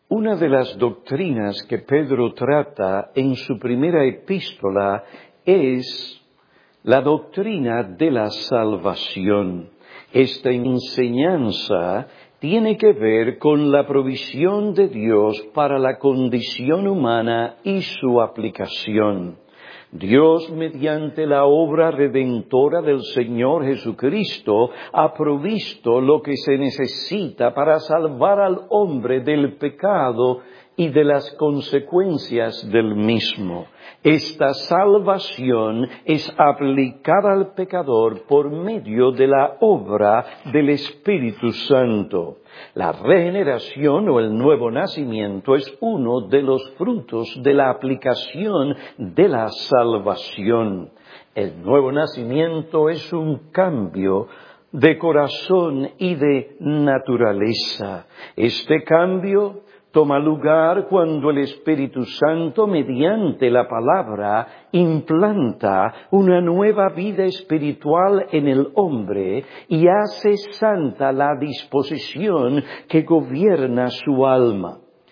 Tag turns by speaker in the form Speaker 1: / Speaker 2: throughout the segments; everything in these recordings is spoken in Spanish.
Speaker 1: Una de las doctrinas que Pedro trata en su primera epístola es la doctrina de la salvación. Esta enseñanza tiene que ver con la provisión de Dios para la condición humana y su aplicación. Dios, mediante la obra redentora del Señor Jesucristo, ha provisto lo que se necesita para salvar al hombre del pecado y de las consecuencias del mismo. Esta salvación es aplicada al pecador por medio de la obra del Espíritu Santo. La regeneración o el nuevo nacimiento es uno de los frutos de la aplicación de la salvación. El nuevo nacimiento es un cambio de corazón y de naturaleza. Este cambio toma lugar cuando el Espíritu Santo, mediante la palabra, implanta una nueva vida espiritual en el hombre y hace santa la disposición que gobierna su alma.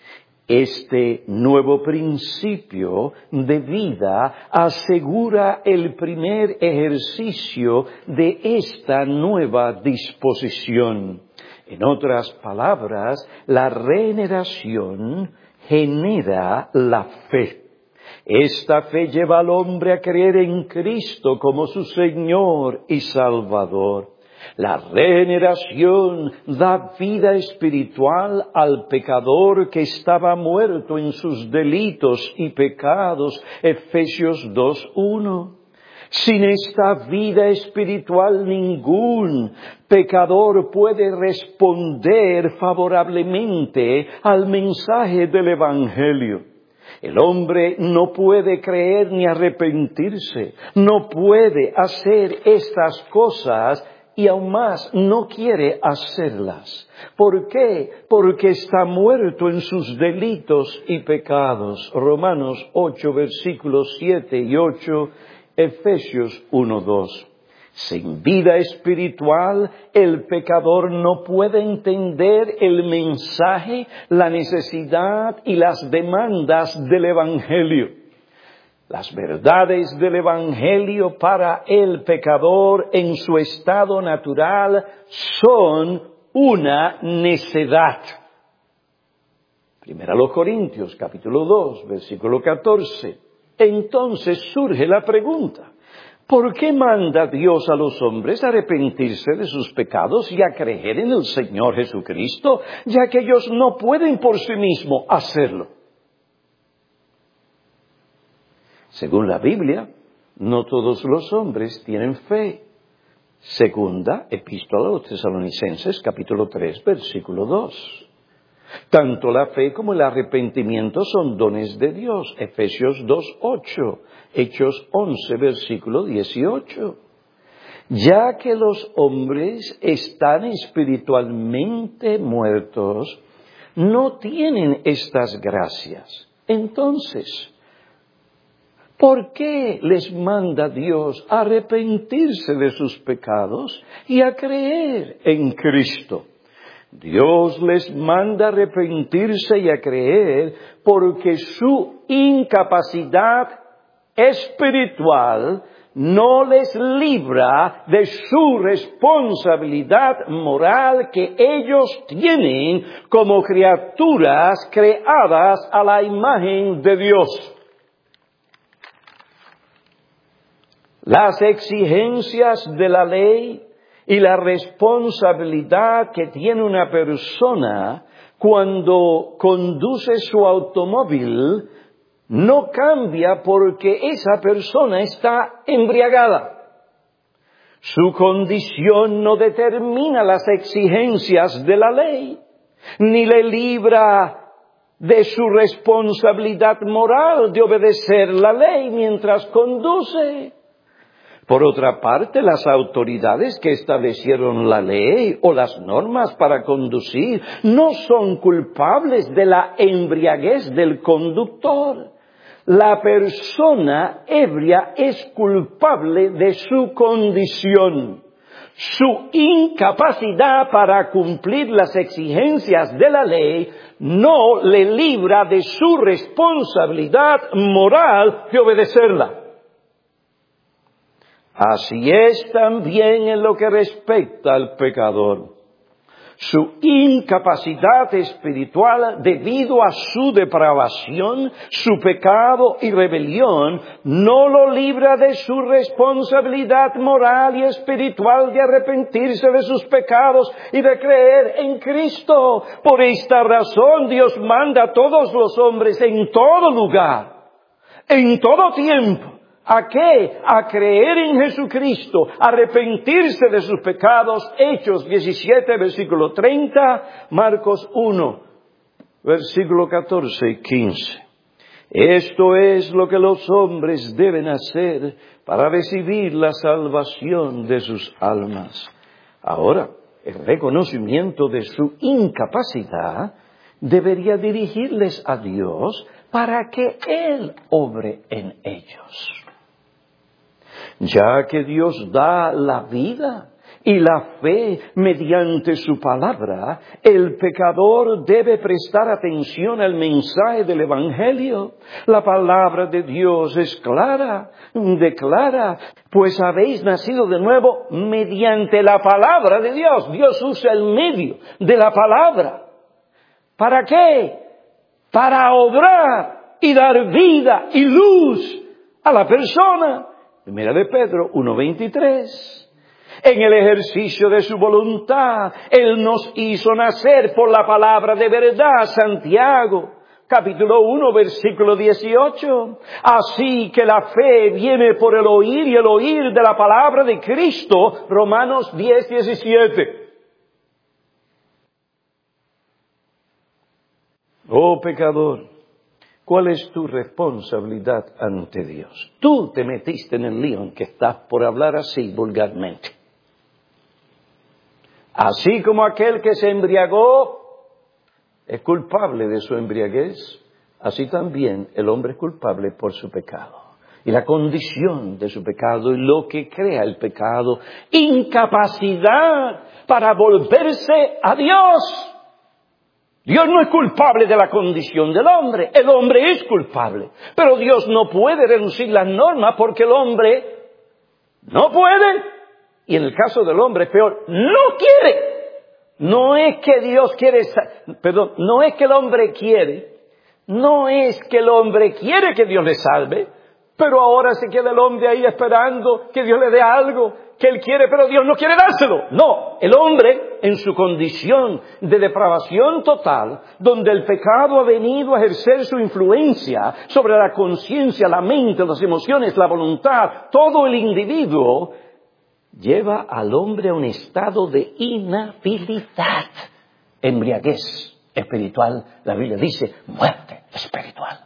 Speaker 1: Este nuevo principio de vida asegura el primer ejercicio de esta nueva disposición. En otras palabras, la regeneración genera la fe. Esta fe lleva al hombre a creer en Cristo como su Señor y Salvador. La regeneración da vida espiritual al pecador que estaba muerto en sus delitos y pecados. Efesios 2:1. Sin esta vida espiritual ningún pecador puede responder favorablemente al mensaje del Evangelio. El hombre no puede creer ni arrepentirse, no puede hacer estas cosas y aún más no quiere hacerlas. ¿Por qué? Porque está muerto en sus delitos y pecados. Romanos 8, versículos 7 y 8. Efesios 1:2. Sin vida espiritual, el pecador no puede entender el mensaje, la necesidad y las demandas del Evangelio. Las verdades del Evangelio para el pecador en su estado natural son una necedad. Primera a los Corintios, capítulo 2, versículo 14. Entonces surge la pregunta, ¿por qué manda Dios a los hombres a arrepentirse de sus pecados y a creer en el Señor Jesucristo, ya que ellos no pueden por sí mismos hacerlo? Según la Biblia, no todos los hombres tienen fe. Segunda Epístola a los Tesalonicenses, capítulo 3, versículo 2. Tanto la fe como el arrepentimiento son dones de Dios. Efesios 2:8, Hechos 11, versículo 18. Ya que los hombres están espiritualmente muertos, no tienen estas gracias. Entonces, ¿por qué les manda Dios a arrepentirse de sus pecados y a creer en Cristo? Dios les manda a arrepentirse y a creer porque su incapacidad espiritual no les libra de su responsabilidad moral que ellos tienen como criaturas creadas a la imagen de Dios. Las exigencias de la ley y la responsabilidad que tiene una persona cuando conduce su automóvil no cambia porque esa persona está embriagada. Su condición no determina las exigencias de la ley, ni le libra de su responsabilidad moral de obedecer la ley mientras conduce. Por otra parte, las autoridades que establecieron la ley o las normas para conducir no son culpables de la embriaguez del conductor. La persona ebria es culpable de su condición. Su incapacidad para cumplir las exigencias de la ley no le libra de su responsabilidad moral de obedecerla. Así es también en lo que respecta al pecador. Su incapacidad espiritual debido a su depravación, su pecado y rebelión, no lo libra de su responsabilidad moral y espiritual de arrepentirse de sus pecados y de creer en Cristo. Por esta razón Dios manda a todos los hombres en todo lugar, en todo tiempo, ¿a qué? A creer en Jesucristo, arrepentirse de sus pecados. Hechos 17, versículo 30, Marcos 1, versículo 14 y 15. Esto es lo que los hombres deben hacer para recibir la salvación de sus almas. Ahora, el reconocimiento de su incapacidad debería dirigirles a Dios para que Él obre en ellos. Ya que Dios da la vida y la fe mediante su palabra, el pecador debe prestar atención al mensaje del Evangelio. La palabra de Dios es clara, declara, pues habéis nacido de nuevo mediante la palabra de Dios. Dios usa el medio de la palabra. ¿Para qué? Para obrar y dar vida y luz a la persona. Primera de Pedro 1:23. En el ejercicio de su voluntad, Él nos hizo nacer por la palabra de verdad, Santiago, capítulo 1, versículo 18. Así que la fe viene por el oír y el oír de la palabra de Cristo, Romanos 10:17. Oh pecador, ¿cuál es tu responsabilidad ante Dios? Tú te metiste en el lío en que estás por hablar así vulgarmente. Así como aquel que se embriagó es culpable de su embriaguez, así también el hombre es culpable por su pecado. Y la condición de su pecado y lo que crea el pecado, incapacidad para volverse a Dios. Dios no es culpable de la condición del hombre, el hombre es culpable. Pero Dios no puede reducir las normas porque el hombre no puede, y en el caso del hombre es peor, no quiere. No es que Dios quiere, no es que el hombre quiere, no es que el hombre quiere que Dios le salve, pero ahora se queda el hombre ahí esperando que Dios le dé algo que él quiere, pero Dios no quiere dárselo. No, el hombre en su condición de depravación total, donde el pecado ha venido a ejercer su influencia sobre la conciencia, la mente, las emociones, la voluntad, todo el individuo, lleva al hombre a un estado de inhabilidad, embriaguez espiritual. La Biblia dice muerte espiritual.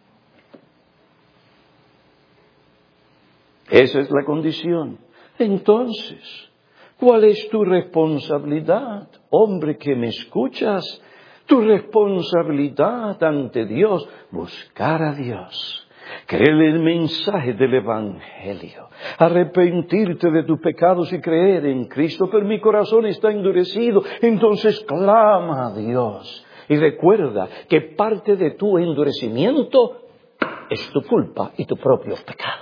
Speaker 1: Esa es la condición. Entonces, ¿cuál es tu responsabilidad, hombre que me escuchas? Tu responsabilidad ante Dios, buscar a Dios, creer el mensaje del Evangelio, arrepentirte de tus pecados y creer en Cristo. Pero mi corazón está endurecido, entonces clama a Dios. Y recuerda que parte de tu endurecimiento es tu culpa y tu propio pecado.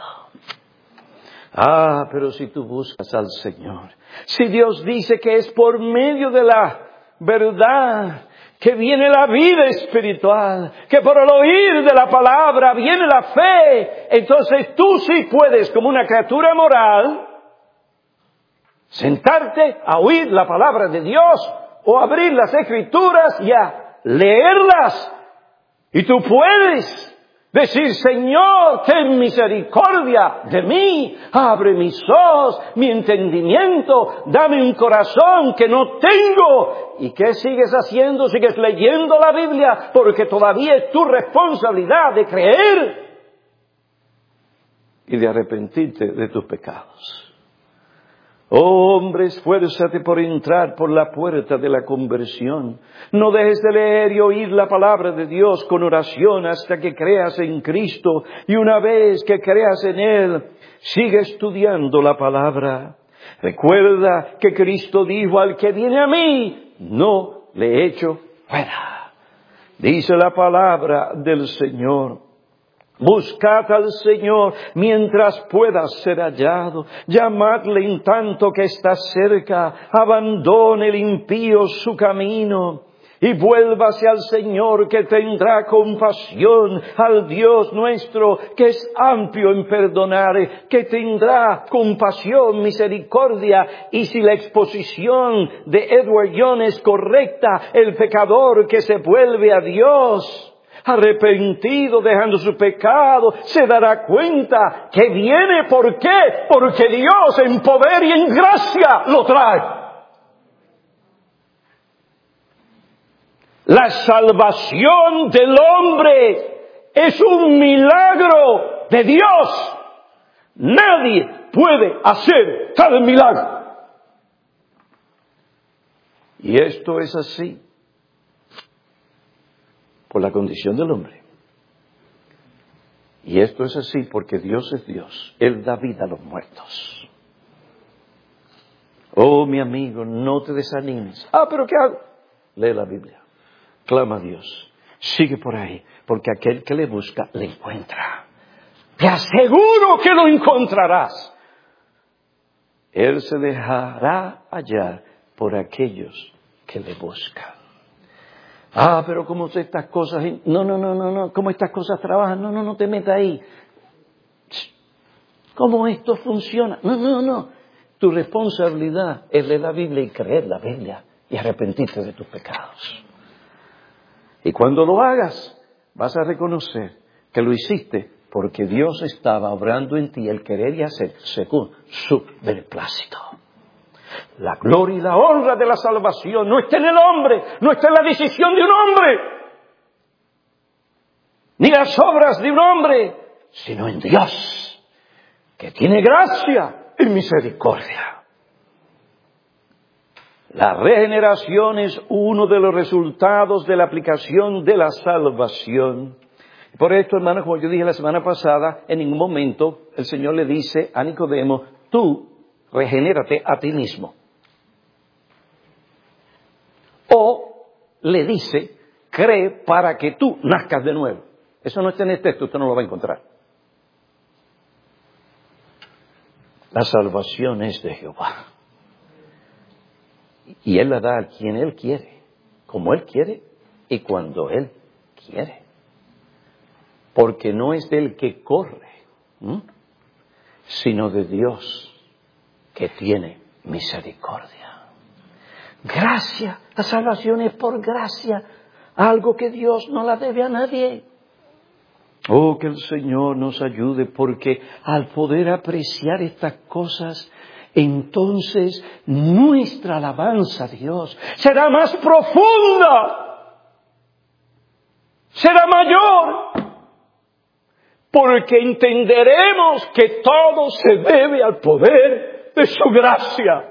Speaker 1: Ah, pero si tú buscas al Señor, si Dios dice que es por medio de la verdad que viene la vida espiritual, que por el oír de la palabra viene la fe, entonces tú sí puedes, como una criatura moral, sentarte a oír la palabra de Dios o abrir las Escrituras y a leerlas. Y tú puedes decir, Señor, ten misericordia de mí, abre mis ojos, mi entendimiento, dame un corazón que no tengo. ¿Y qué sigues haciendo? Sigues leyendo la Biblia, porque todavía es tu responsabilidad de creer y de arrepentirte de tus pecados. Oh, hombre, esfuérzate por entrar por la puerta de la conversión. No dejes de leer y oír la palabra de Dios con oración hasta que creas en Cristo. Y una vez que creas en Él, sigue estudiando la palabra. Recuerda que Cristo dijo: al que viene a mí, no le echo fuera. Dice la palabra del Señor: buscad al Señor mientras pueda ser hallado, llamadle en tanto que está cerca, abandone el impío su camino y vuélvase al Señor, que tendrá compasión, al Dios nuestro que es amplio en perdonar, que tendrá compasión, misericordia. Y si la exposición de Edward Young es correcta, el pecador que se vuelve a Dios, arrepentido, dejando su pecado, se dará cuenta que viene. ¿Por qué? Porque Dios en poder y en gracia lo trae. La salvación del hombre es un milagro de Dios. Nadie puede hacer tal milagro. Y esto es así por la condición del hombre. Y esto es así porque Dios es Dios. Él da vida a los muertos. Oh, mi amigo, no te desanimes. ¿Pero qué hago? Lee la Biblia. Clama a Dios. Sigue por ahí, porque aquel que le busca, le encuentra. Te aseguro que lo encontrarás. Él se dejará hallar por aquellos que le buscan. Pero ¿cómo estas cosas? No. ¿Cómo estas cosas trabajan? No te metas ahí. ¿Cómo esto funciona? No. Tu responsabilidad es leer la Biblia y creer la Biblia y arrepentirte de tus pecados. Y cuando lo hagas, vas a reconocer que lo hiciste porque Dios estaba obrando en ti el querer y hacer según su beneplácito. La gloria y la honra de la salvación no está en el hombre, no está en la decisión de un hombre, ni las obras de un hombre, sino en Dios, que tiene gracia y misericordia. La regeneración es uno de los resultados de la aplicación de la salvación. Por esto, hermanos, como yo dije la semana pasada, en ningún momento el Señor le dice a Nicodemo: tú regenérate a ti mismo. O le dice: cree para que tú nazcas de nuevo. Eso no está en el texto, usted no lo va a encontrar. La salvación es de Jehová. Y Él la da a quien Él quiere, como Él quiere y cuando Él quiere. Porque no es del que corre, sino de Dios que tiene misericordia. Gracia, la salvación es por gracia, algo que Dios no la debe a nadie. Oh, que el Señor nos ayude, porque al poder apreciar estas cosas, entonces nuestra alabanza a Dios será más profunda, será mayor, porque entenderemos que todo se debe al poder de su gracia.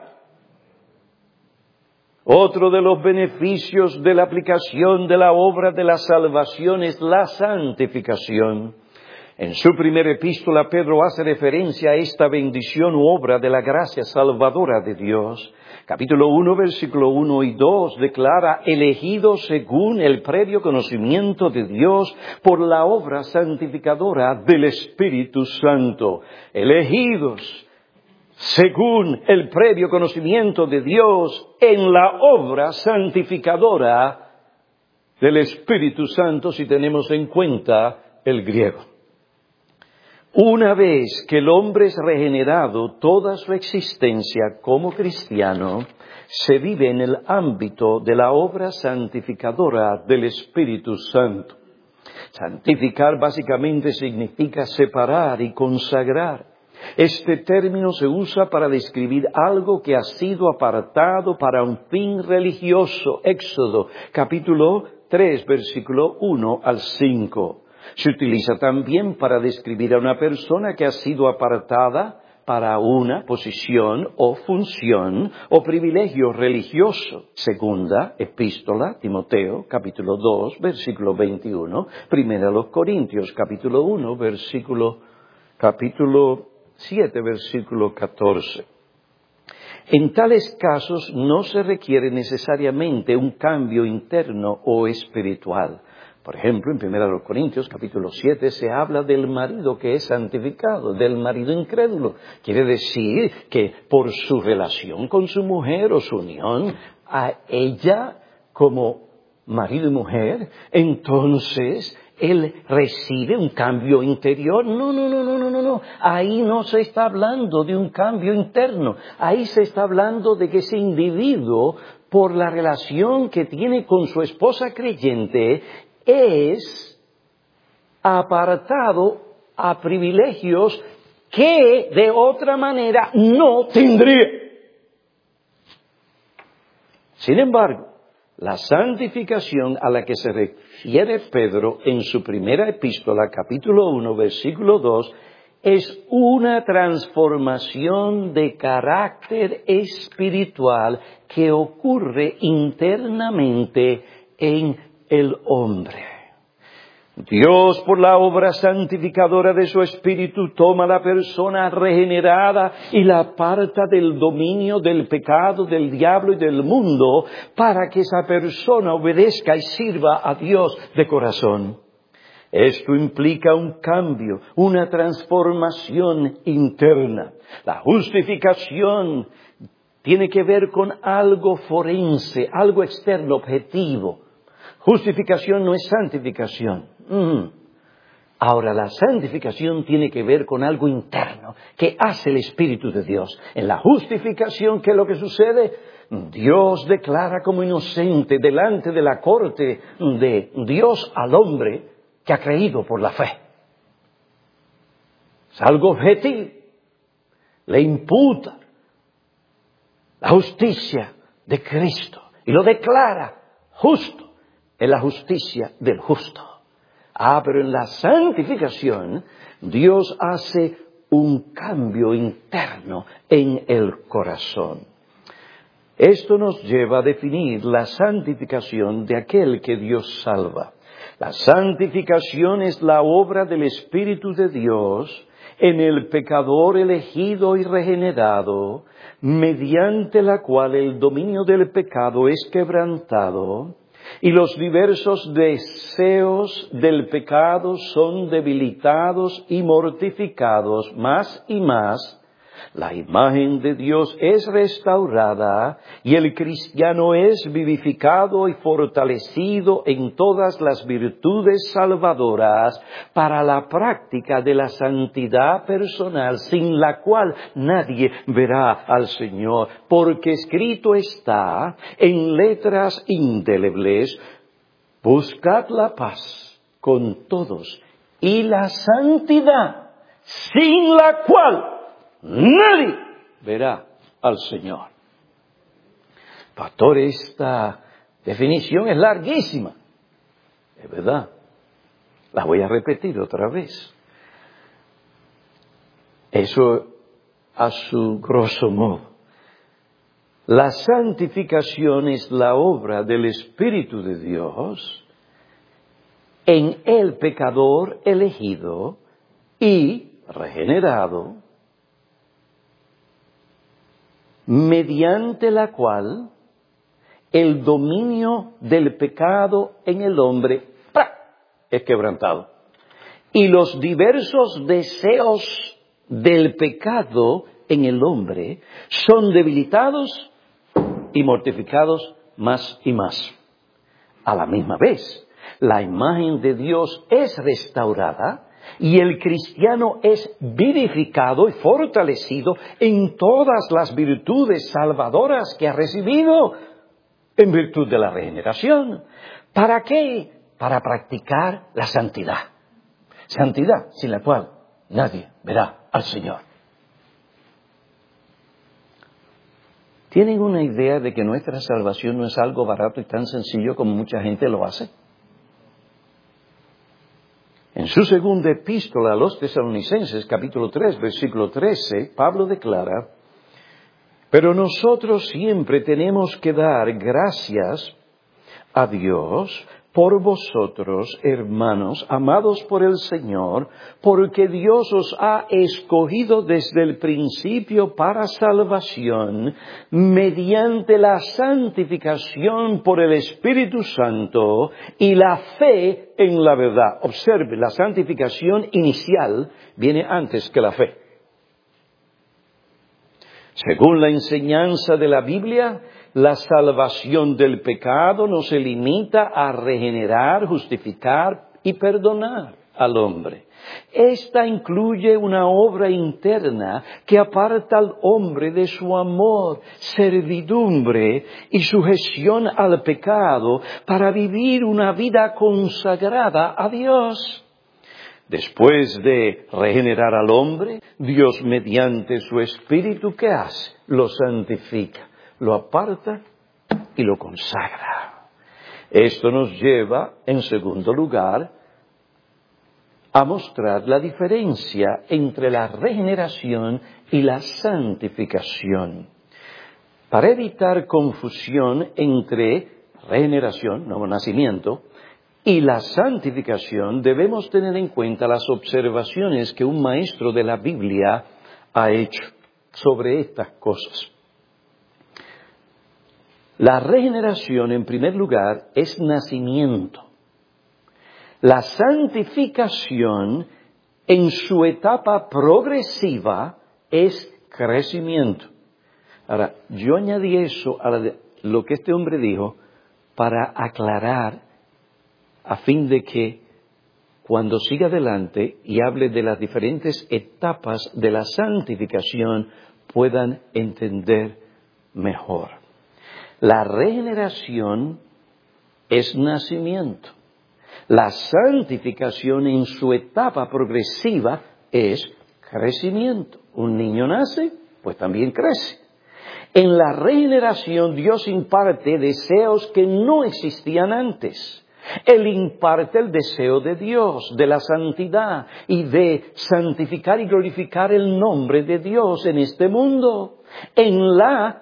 Speaker 1: Otro de los beneficios de la aplicación de la obra de la salvación es la santificación. En su primera epístola, Pedro hace referencia a esta bendición u obra de la gracia salvadora de Dios. Capítulo 1, versículo 1 y 2 declara: elegidos según el previo conocimiento de Dios por la obra santificadora del Espíritu Santo. Elegidos según el previo conocimiento de Dios en la obra santificadora del Espíritu Santo, si tenemos en cuenta el griego. Una vez que el hombre es regenerado, toda su existencia como cristiano se vive en el ámbito de la obra santificadora del Espíritu Santo. Santificar básicamente significa separar y consagrar. Este término se usa para describir algo que ha sido apartado para un fin religioso. Éxodo, capítulo 3, versículo 1 al 5. Se utiliza también para describir a una persona que ha sido apartada para una posición o función o privilegio religioso. Segunda epístola, Timoteo, capítulo 2, versículo 21. Primera a los Corintios, capítulo 1, capítulo 7, versículo 14. En tales casos no se requiere necesariamente un cambio interno o espiritual. Por ejemplo, en 1 Corintios capítulo 7 se habla del marido que es santificado, del marido incrédulo. Quiere decir que por su relación con su mujer o su unión a ella como marido y mujer, entonces él recibe un cambio interior. No. Ahí no se está hablando de un cambio interno. Ahí se está hablando de que ese individuo, por la relación que tiene con su esposa creyente, es apartado a privilegios que de otra manera no tendría. Sin embargo, la santificación a la que se refiere Pedro en su primera epístola, capítulo 1, versículo 2, es una transformación de carácter espiritual que ocurre internamente en el hombre. Dios, por la obra santificadora de su Espíritu, toma a la persona regenerada y la aparta del dominio del pecado, del diablo y del mundo, para que esa persona obedezca y sirva a Dios de corazón. Esto implica un cambio, una transformación interna. La justificación tiene que ver con algo forense, algo externo, objetivo. Justificación no es santificación. Ahora, la santificación tiene que ver con algo interno que hace el Espíritu de Dios. En la justificación, ¿qué es lo que sucede? Dios declara como inocente delante de la corte de Dios al hombre que ha creído por la fe. Es algo objetivo. Le imputa la justicia de Cristo y lo declara justo. En la justicia del justo. Pero en la santificación, Dios hace un cambio interno en el corazón. Esto nos lleva a definir la santificación de aquel que Dios salva. La santificación es la obra del Espíritu de Dios en el pecador elegido y regenerado, mediante la cual el dominio del pecado es quebrantado, y los diversos deseos del pecado son debilitados y mortificados más y más. La imagen de Dios es restaurada y el cristiano es vivificado y fortalecido en todas las virtudes salvadoras para la práctica de la santidad personal, sin la cual nadie verá al Señor, porque escrito está en letras indelebles: buscad la paz con todos y la santidad, sin la cual nadie verá al Señor. Pastor, esta definición es larguísima. Es verdad. La voy a repetir otra vez. Eso a su grosso modo. La santificación es la obra del Espíritu de Dios en el pecador elegido y regenerado, mediante la cual el dominio del pecado en el hombre es quebrantado. Y los diversos deseos del pecado en el hombre son debilitados y mortificados más y más. A la misma vez, la imagen de Dios es restaurada y el cristiano es vivificado y fortalecido en todas las virtudes salvadoras que ha recibido en virtud de la regeneración. ¿Para qué? Para practicar la santidad. Santidad sin la cual nadie verá al Señor. ¿Tienen una idea de que nuestra salvación no es algo barato y tan sencillo como mucha gente lo hace? En su segunda epístola a los Tesalonicenses, capítulo 3, versículo 13, Pablo declara: pero nosotros siempre tenemos que dar gracias a Dios por vosotros, hermanos, amados por el Señor, porque Dios os ha escogido desde el principio para salvación, mediante la santificación por el Espíritu Santo y la fe en la verdad. Observe, la santificación inicial viene antes que la fe. Según la enseñanza de la Biblia, la salvación del pecado no se limita a regenerar, justificar y perdonar al hombre. Esta incluye una obra interna que aparta al hombre de su amor, servidumbre y sujeción al pecado para vivir una vida consagrada a Dios. Después de regenerar al hombre, Dios mediante su Espíritu, ¿qué hace? Lo santifica, lo aparta y lo consagra. Esto nos lleva, en segundo lugar, a mostrar la diferencia entre la regeneración y la santificación. Para evitar confusión entre regeneración, nuevo nacimiento, y la santificación, debemos tener en cuenta las observaciones que un maestro de la Biblia ha hecho sobre estas cosas. La regeneración, en primer lugar, es nacimiento. La santificación, en su etapa progresiva, es crecimiento. Ahora, yo añadí eso a lo que este hombre dijo para aclarar, a fin de que cuando siga adelante y hable de las diferentes etapas de la santificación puedan entender mejor. La regeneración es nacimiento. La santificación en su etapa progresiva es crecimiento. Un niño nace, pues también crece. En la regeneración Dios imparte deseos que no existían antes. Él imparte el deseo de Dios, de la santidad y de santificar y glorificar el nombre de Dios en este mundo. En la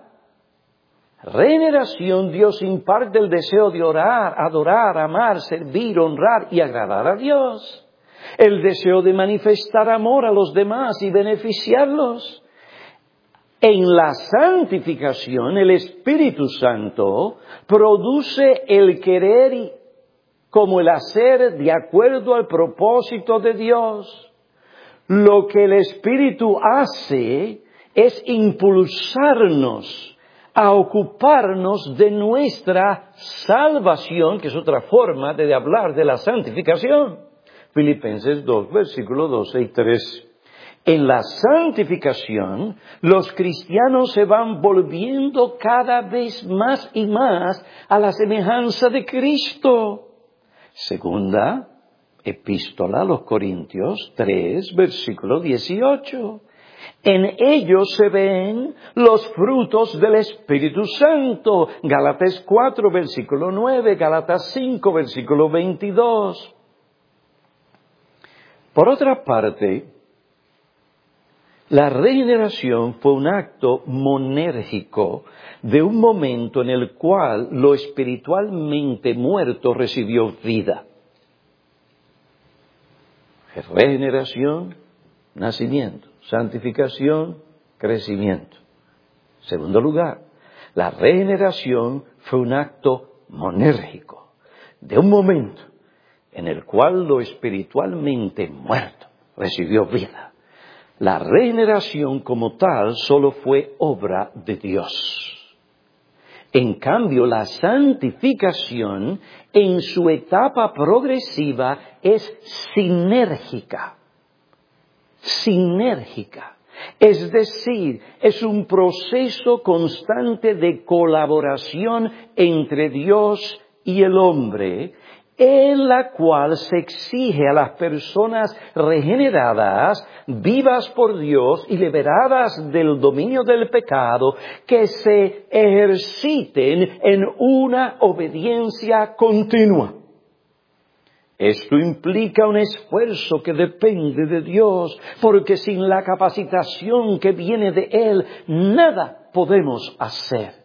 Speaker 1: regeneración Dios imparte el deseo de orar, adorar, amar, servir, honrar y agradar a Dios. El deseo de manifestar amor a los demás y beneficiarlos. En la santificación el Espíritu Santo produce el querer como el hacer de acuerdo al propósito de Dios. Lo que el Espíritu hace es impulsarnos a ocuparnos de nuestra salvación, que es otra forma de hablar de la santificación. Filipenses 2, versículos 12 y 13. En la santificación, los cristianos se van volviendo cada vez más y más a la semejanza de Cristo. Segunda epístola a los Corintios 3, versículo 18. En ellos se ven los frutos del Espíritu Santo. Gálatas 4, versículo 9, Gálatas 5, versículo 22. Por otra parte, la regeneración fue un acto monérgico de un momento en el cual lo espiritualmente muerto recibió vida. Regeneración, nacimiento. Santificación, crecimiento. Segundo lugar, la regeneración fue un acto monérgico de un momento en el cual lo espiritualmente muerto recibió vida. La regeneración como tal solo fue obra de Dios. En cambio, la santificación en su etapa progresiva es sinérgica. Sinérgica. Es decir, es un proceso constante de colaboración entre Dios y el hombre, en la cual se exige a las personas regeneradas, vivas por Dios y liberadas del dominio del pecado, que se ejerciten en una obediencia continua. Esto implica un esfuerzo que depende de Dios, porque sin la capacitación que viene de Él, nada podemos hacer.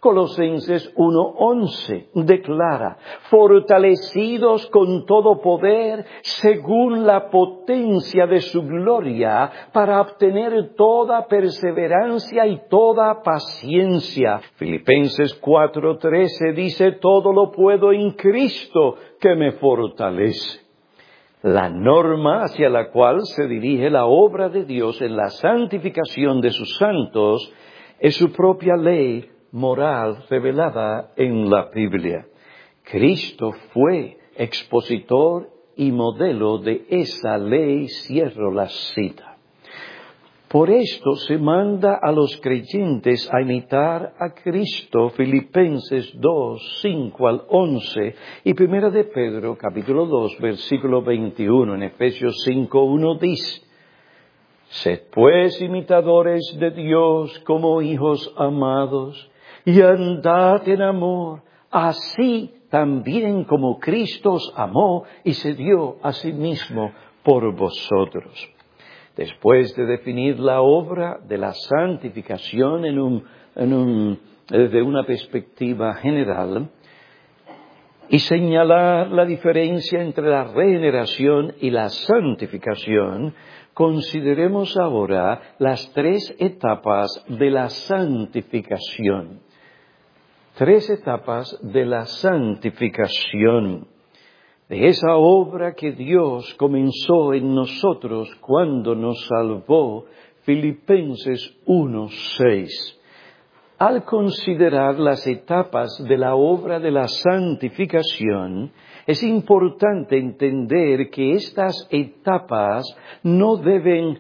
Speaker 1: Colosenses 1:11 declara, fortalecidos con todo poder según la potencia de su gloria para obtener toda perseverancia y toda paciencia. Filipenses 4:13 dice, todo lo puedo en Cristo que me fortalece. La norma hacia la cual se dirige la obra de Dios en la santificación de sus santos es su propia ley moral revelada en la Biblia. Cristo fue expositor y modelo de esa ley, cierro la cita. Por esto se manda a los creyentes a imitar a Cristo, Filipenses 2, 5 al 11, y 1 de Pedro, capítulo 2, versículo 21, en Efesios 5, 1 dice, sed pues imitadores de Dios como hijos amados, y andad en amor, así también como Cristo os amó y se dio a sí mismo por vosotros. Después de definir la obra de la santificación desde una perspectiva general y señalar la diferencia entre la regeneración y la santificación, consideremos ahora las 3 etapas de la santificación. 3 etapas de la santificación, de esa obra que Dios comenzó en nosotros cuando nos salvó, Filipenses 1:6. Al considerar las etapas de la obra de la santificación, es importante entender que estas etapas no deben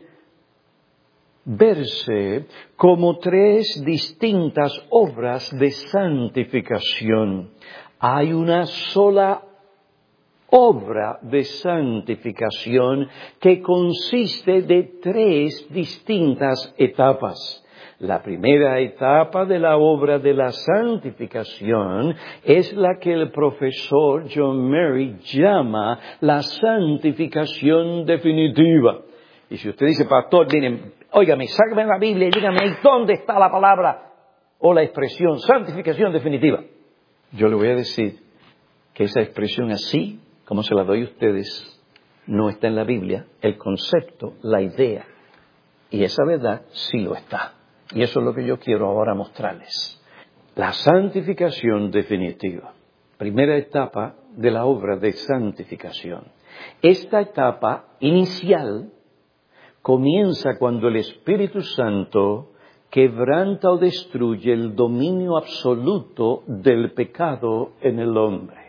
Speaker 1: verse como 3 distintas obras de santificación. Hay una sola obra de santificación que consiste de 3 distintas etapas. La primera etapa de la obra de la santificación es la que el profesor John Murray llama la santificación definitiva. Y si usted dice, pastor, miren, óigame, sáqueme la Biblia y dígame dónde está la palabra o la expresión santificación definitiva. Yo le voy a decir que esa expresión así, como se la doy a ustedes, no está en la Biblia. El concepto, la idea y esa verdad sí lo está. Y eso es lo que yo quiero ahora mostrarles. La santificación definitiva. Primera etapa de la obra de santificación. Esta etapa inicial comienza cuando el Espíritu Santo quebranta o destruye el dominio absoluto del pecado en el hombre.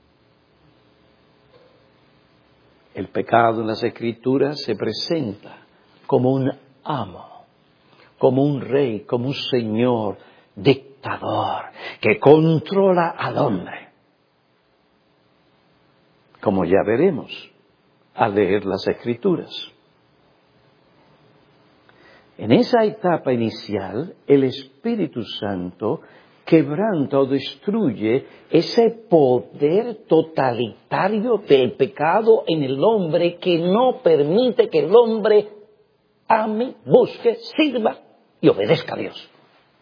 Speaker 1: El pecado en las Escrituras se presenta como un amo, como un rey, como un señor, dictador, que controla al hombre. Como ya veremos al leer las Escrituras. En esa etapa inicial, el Espíritu Santo quebranta o destruye ese poder totalitario del pecado en el hombre que no permite que el hombre ame, busque, sirva y obedezca a Dios.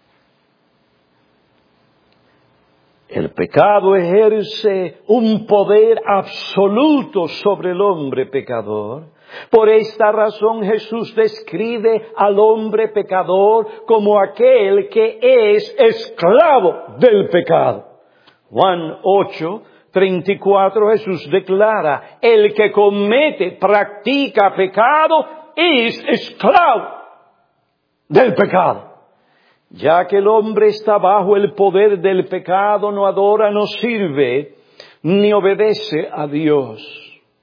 Speaker 1: El pecado ejerce un poder absoluto sobre el hombre pecador. Por esta razón Jesús describe al hombre pecador como aquel que es esclavo del pecado. Juan 8:34 Jesús declara, el que practica pecado es esclavo del pecado. Ya que el hombre está bajo el poder del pecado, no adora, no sirve, ni obedece a Dios.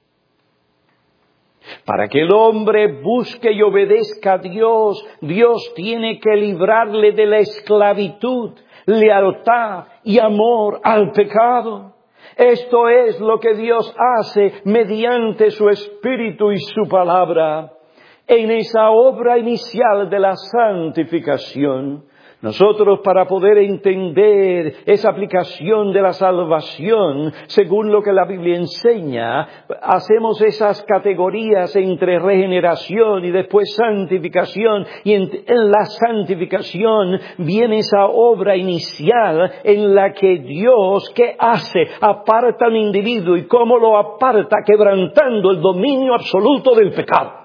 Speaker 1: Para que el hombre busque y obedezca a Dios, Dios tiene que librarle de la esclavitud, lealtad y amor al pecado. Esto es lo que Dios hace mediante su Espíritu y su palabra. En esa obra inicial de la santificación, Nosotros, para poder entender esa aplicación de la salvación, según lo que la Biblia enseña, hacemos esas categorías entre regeneración y después santificación, y en la santificación viene esa obra inicial en la que Dios, ¿qué hace? Aparta al individuo. ¿Y cómo lo aparta? Quebrantando el dominio absoluto del pecado.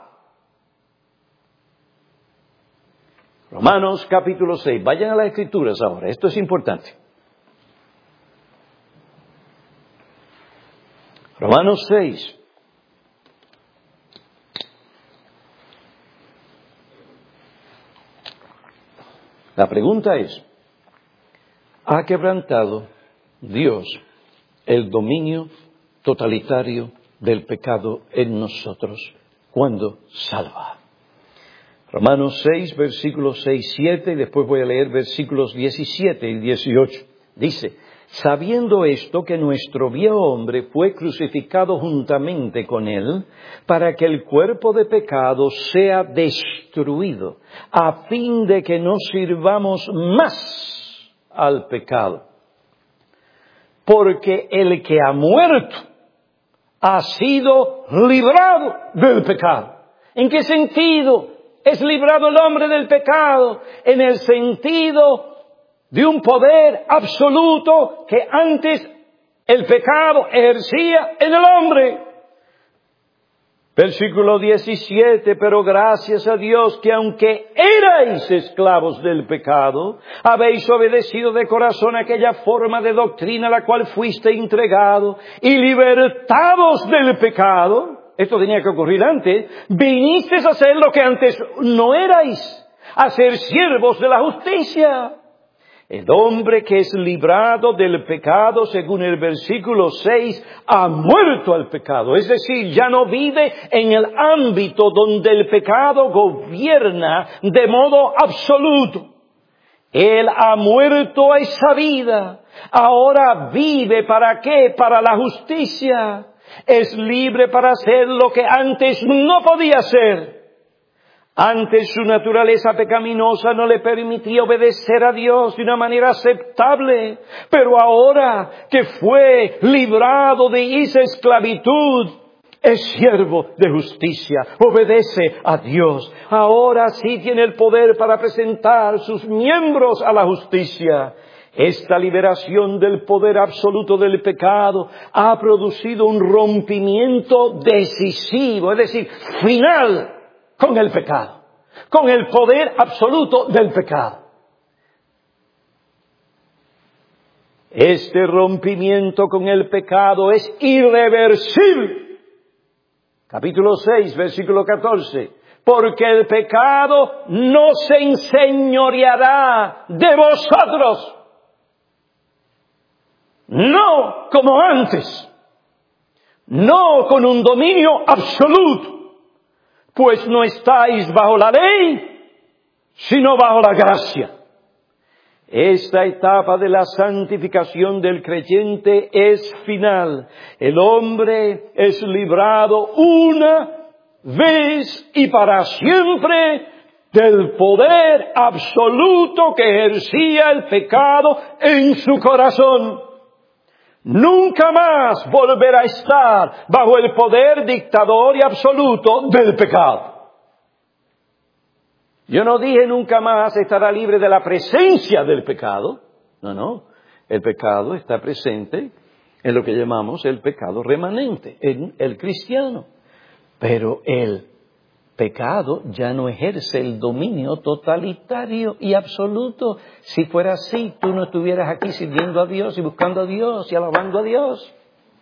Speaker 1: Romanos capítulo 6. Vayan a las Escrituras ahora. Esto es importante. Romanos 6. La pregunta es, ¿ha quebrantado Dios el dominio totalitario del pecado en nosotros cuando salva? Romanos 6, versículos 6, 7, y después voy a leer versículos 17 y 18. Dice, sabiendo esto que nuestro viejo hombre fue crucificado juntamente con él, para que el cuerpo de pecado sea destruido, a fin de que no sirvamos más al pecado. Porque el que ha muerto ha sido librado del pecado. ¿En qué sentido? Es librado el hombre del pecado en el sentido de un poder absoluto que antes el pecado ejercía en el hombre. Versículo 17, pero gracias a Dios que aunque erais esclavos del pecado, habéis obedecido de corazón aquella forma de doctrina a la cual fuiste entregado y libertados del pecado. Esto tenía que ocurrir antes. Vinisteis a hacer lo que antes no erais, a ser siervos de la justicia. El hombre que es librado del pecado, según el versículo 6, ha muerto al pecado. Es decir, ya no vive en el ámbito donde el pecado gobierna de modo absoluto. Él ha muerto a esa vida. Ahora vive, ¿para qué? Para la justicia. Es libre para hacer lo que antes no podía hacer. Antes su naturaleza pecaminosa no le permitía obedecer a Dios de una manera aceptable. Pero ahora que fue librado de esa esclavitud, es siervo de justicia, obedece a Dios. Ahora sí tiene el poder para presentar sus miembros a la justicia. Esta liberación del poder absoluto del pecado ha producido un rompimiento decisivo, es decir, final con el pecado, con el poder absoluto del pecado. Este rompimiento con el pecado es irreversible. Capítulo 6, versículo 14. Porque el pecado no se enseñoreará de vosotros. No como antes, no con un dominio absoluto, pues no estáis bajo la ley, sino bajo la gracia. Esta etapa de la santificación del creyente es final. El hombre es librado una vez y para siempre del poder absoluto que ejercía el pecado en su corazón. Nunca más volverá a estar bajo el poder dictador y absoluto del pecado. Yo no dije nunca más estará libre de la presencia del pecado. No. El pecado está presente en lo que llamamos el pecado remanente, en el cristiano. Pero el pecado ya no ejerce el dominio totalitario y absoluto. Si fuera así, tú no estuvieras aquí sirviendo a Dios y buscando a Dios y alabando a Dios.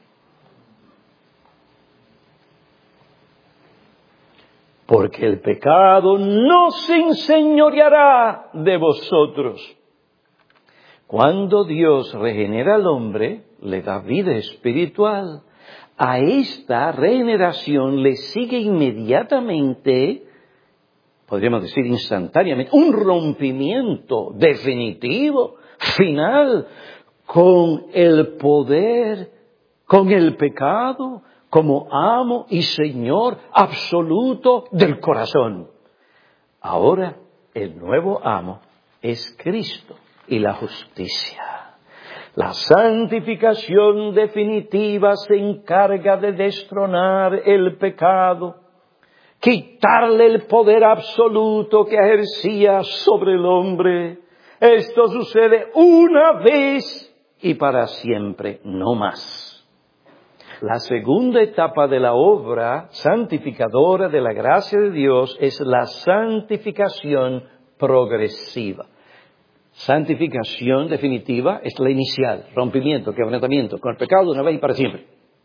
Speaker 1: Porque el pecado no se enseñoreará de vosotros. Cuando Dios regenera al hombre, le da vida espiritual. A esta regeneración le sigue inmediatamente, podríamos decir instantáneamente, un rompimiento definitivo, final, con el poder, con el pecado, como amo y Señor absoluto del corazón. Ahora, el nuevo amo es Cristo y la justicia. La santificación definitiva se encarga de destronar el pecado, quitarle el poder absoluto que ejercía sobre el hombre. Esto sucede una vez y para siempre, no más. La segunda etapa de la obra santificadora de la gracia de Dios es la santificación progresiva. Santificación definitiva es la inicial, rompimiento, quebrantamiento con el pecado de una vez y para siempre.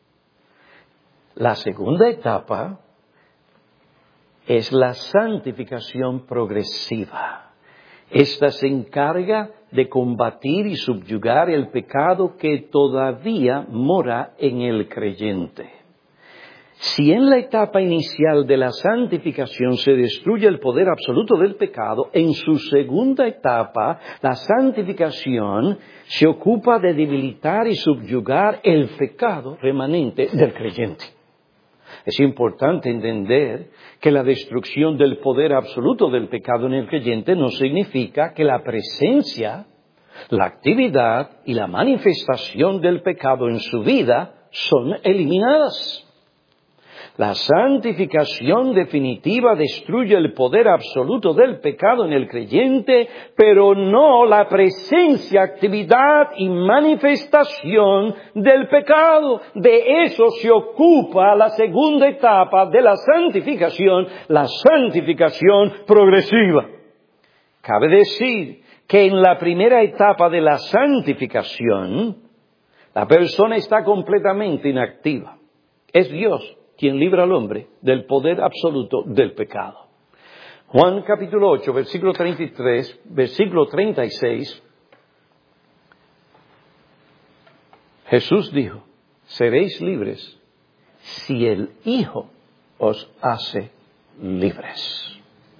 Speaker 1: La segunda etapa es la santificación progresiva. Esta se encarga de combatir y subyugar el pecado que todavía mora en el creyente. Si en la etapa inicial de la santificación se destruye el poder absoluto del pecado, en su segunda etapa, la santificación se ocupa de debilitar y subyugar el pecado remanente del creyente. Es importante entender que la destrucción del poder absoluto del pecado en el creyente no significa que la presencia, la actividad y la manifestación del pecado en su vida son eliminadas. La santificación definitiva destruye el poder absoluto del pecado en el creyente, pero no la presencia, actividad y manifestación del pecado. De eso se ocupa la segunda etapa de la santificación progresiva. Cabe decir que en la primera etapa de la santificación, la persona está completamente inactiva. Es Dios quien libra al hombre del poder absoluto del pecado. Juan capítulo 8, versículo 33, versículo 36, Jesús dijo, seréis libres si el Hijo os hace libres.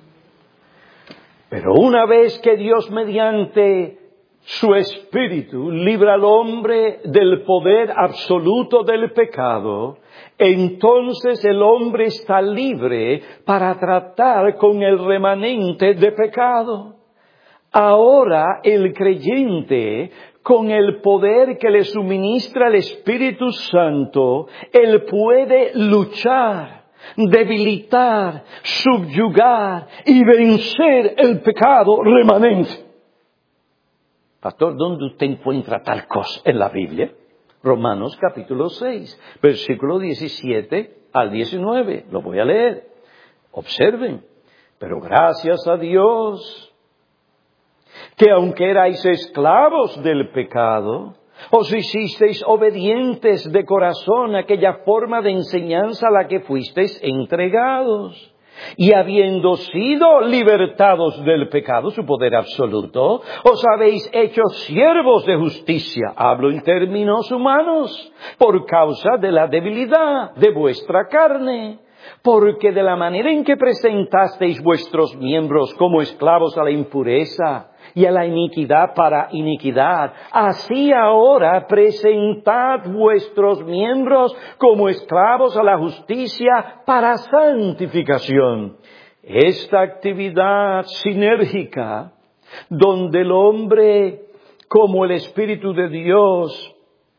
Speaker 1: Pero una vez que Dios mediante su Espíritu libra al hombre del poder absoluto del pecado, entonces el hombre está libre para tratar con el remanente de pecado. Ahora el creyente, con el poder que le suministra el Espíritu Santo, él puede luchar, debilitar, subyugar y vencer el pecado remanente. Pastor, ¿dónde usted encuentra tal cosa en la Biblia? Romanos capítulo 6, versículo 17 al 19. Lo voy a leer. Observen. Pero gracias a Dios, que aunque erais esclavos del pecado, os hicisteis obedientes de corazón a aquella forma de enseñanza a la que fuisteis entregados. Y habiendo sido libertados del pecado, su poder absoluto, os habéis hecho siervos de justicia, hablo en términos humanos, por causa de la debilidad de vuestra carne. Porque de la manera en que presentasteis vuestros miembros como esclavos a la impureza y a la iniquidad para iniquidad, así ahora presentad vuestros miembros como esclavos a la justicia para santificación. Esta actividad sinérgica, donde el hombre como el Espíritu de Dios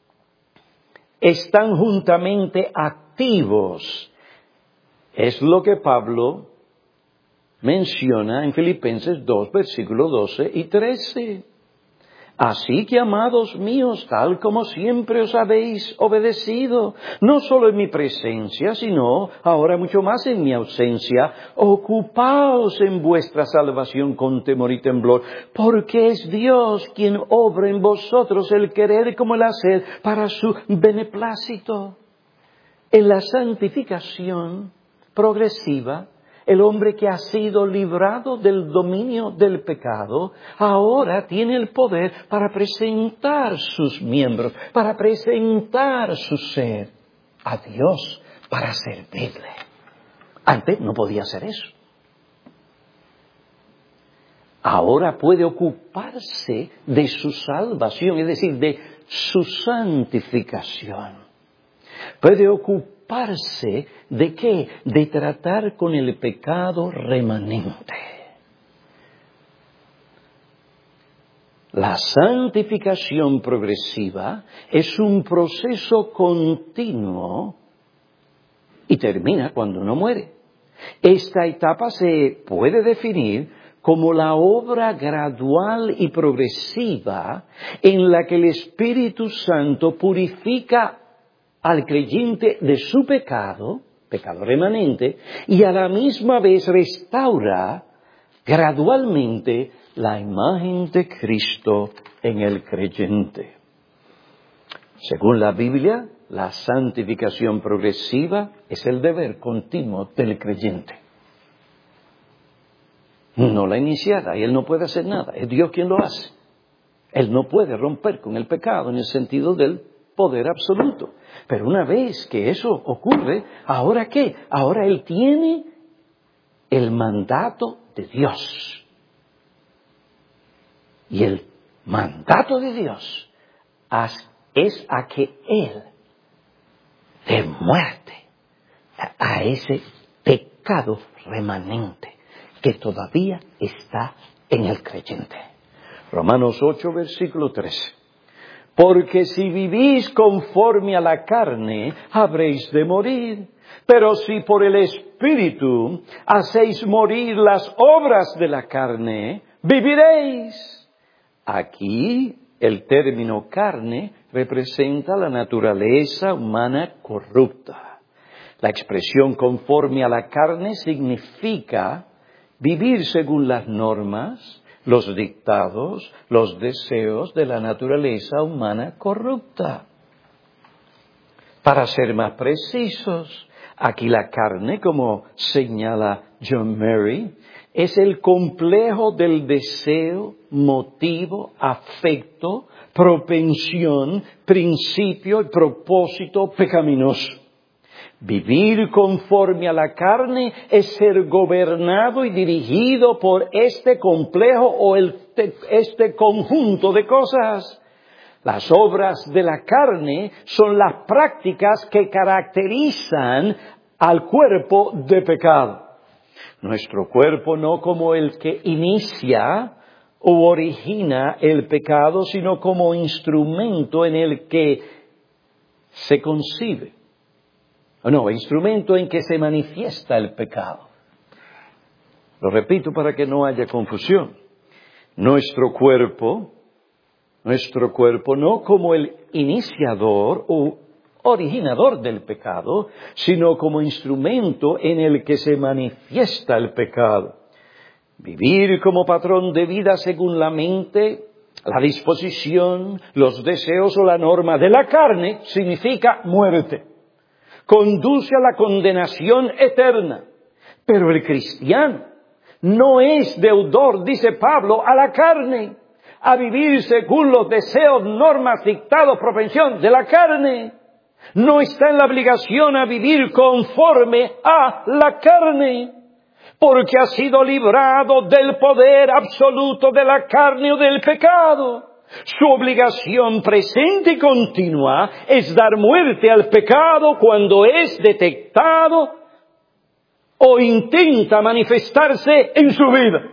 Speaker 1: están juntamente activos, es lo que Pablo menciona en Filipenses 2, versículos 12 y 13. Así que, amados míos, tal como siempre os habéis obedecido, no solo en mi presencia, sino ahora mucho más en mi ausencia, ocupaos en vuestra salvación con temor y temblor, porque es Dios quien obra en vosotros el querer como el hacer para su beneplácito. En la santificación progresiva, el hombre que ha sido librado del dominio del pecado, ahora tiene el poder para presentar sus miembros, para presentar su ser a Dios, para servirle. Antes no podía hacer eso. Ahora puede ocuparse de su salvación, es decir, de su santificación. Puede ocuparse ¿de qué? De tratar con el pecado remanente. La santificación progresiva es un proceso continuo y termina cuando uno muere. Esta etapa se puede definir como la obra gradual y progresiva en la que el Espíritu Santo purifica al creyente de su pecado remanente, y a la misma vez restaura gradualmente la imagen de Cristo en el creyente. Según la Biblia, la santificación progresiva es el deber continuo del creyente. No la iniciada, y él no puede hacer nada, es Dios quien lo hace. Él no puede romper con el pecado en el sentido del poder absoluto. Pero una vez que eso ocurre, ¿ahora qué? Ahora él tiene el mandato de Dios. Y el mandato de Dios es a que él dé muerte a ese pecado remanente que todavía está en el creyente. Romanos 8, versículo 13. Porque si vivís conforme a la carne, habréis de morir. Pero si por el Espíritu hacéis morir las obras de la carne, viviréis. Aquí el término carne representa la naturaleza humana corrupta. La expresión conforme a la carne significa vivir según las normas, los dictados, los deseos de la naturaleza humana corrupta. Para ser más precisos, aquí la carne, como señala John Murray, es el complejo del deseo, motivo, afecto, propensión, principio y propósito pecaminoso. Vivir conforme a la carne es ser gobernado y dirigido por este complejo o este conjunto de cosas. Las obras de la carne son las prácticas que caracterizan al cuerpo de pecado. Nuestro cuerpo no como el que inicia o origina el pecado, sino como instrumento en el que se concibe. Instrumento en que se manifiesta el pecado. Lo repito para que no haya confusión. Nuestro cuerpo no como el iniciador o originador del pecado, sino como instrumento en el que se manifiesta el pecado. Vivir como patrón de vida según la mente, la disposición, los deseos o la norma de la carne significa muerte. Conduce a la condenación eterna. Pero el cristiano no es deudor, dice Pablo, a la carne, a vivir según los deseos, normas, dictados, propensión de la carne. No está en la obligación a vivir conforme a la carne, porque ha sido librado del poder absoluto de la carne o del pecado. Su obligación presente y continua es dar muerte al pecado cuando es detectado o intenta manifestarse en su vida.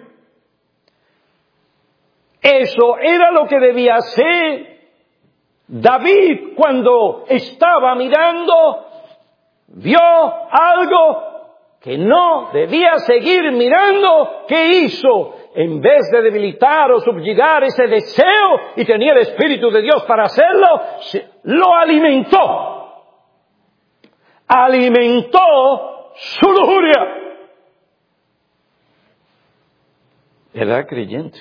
Speaker 1: Eso era lo que debía hacer David cuando estaba mirando, vio algo que no debía seguir mirando. ¿Qué hizo? En vez de debilitar o subyugar ese deseo, y tenía el Espíritu de Dios para hacerlo, lo alimentó. Alimentó su lujuria. Era creyente.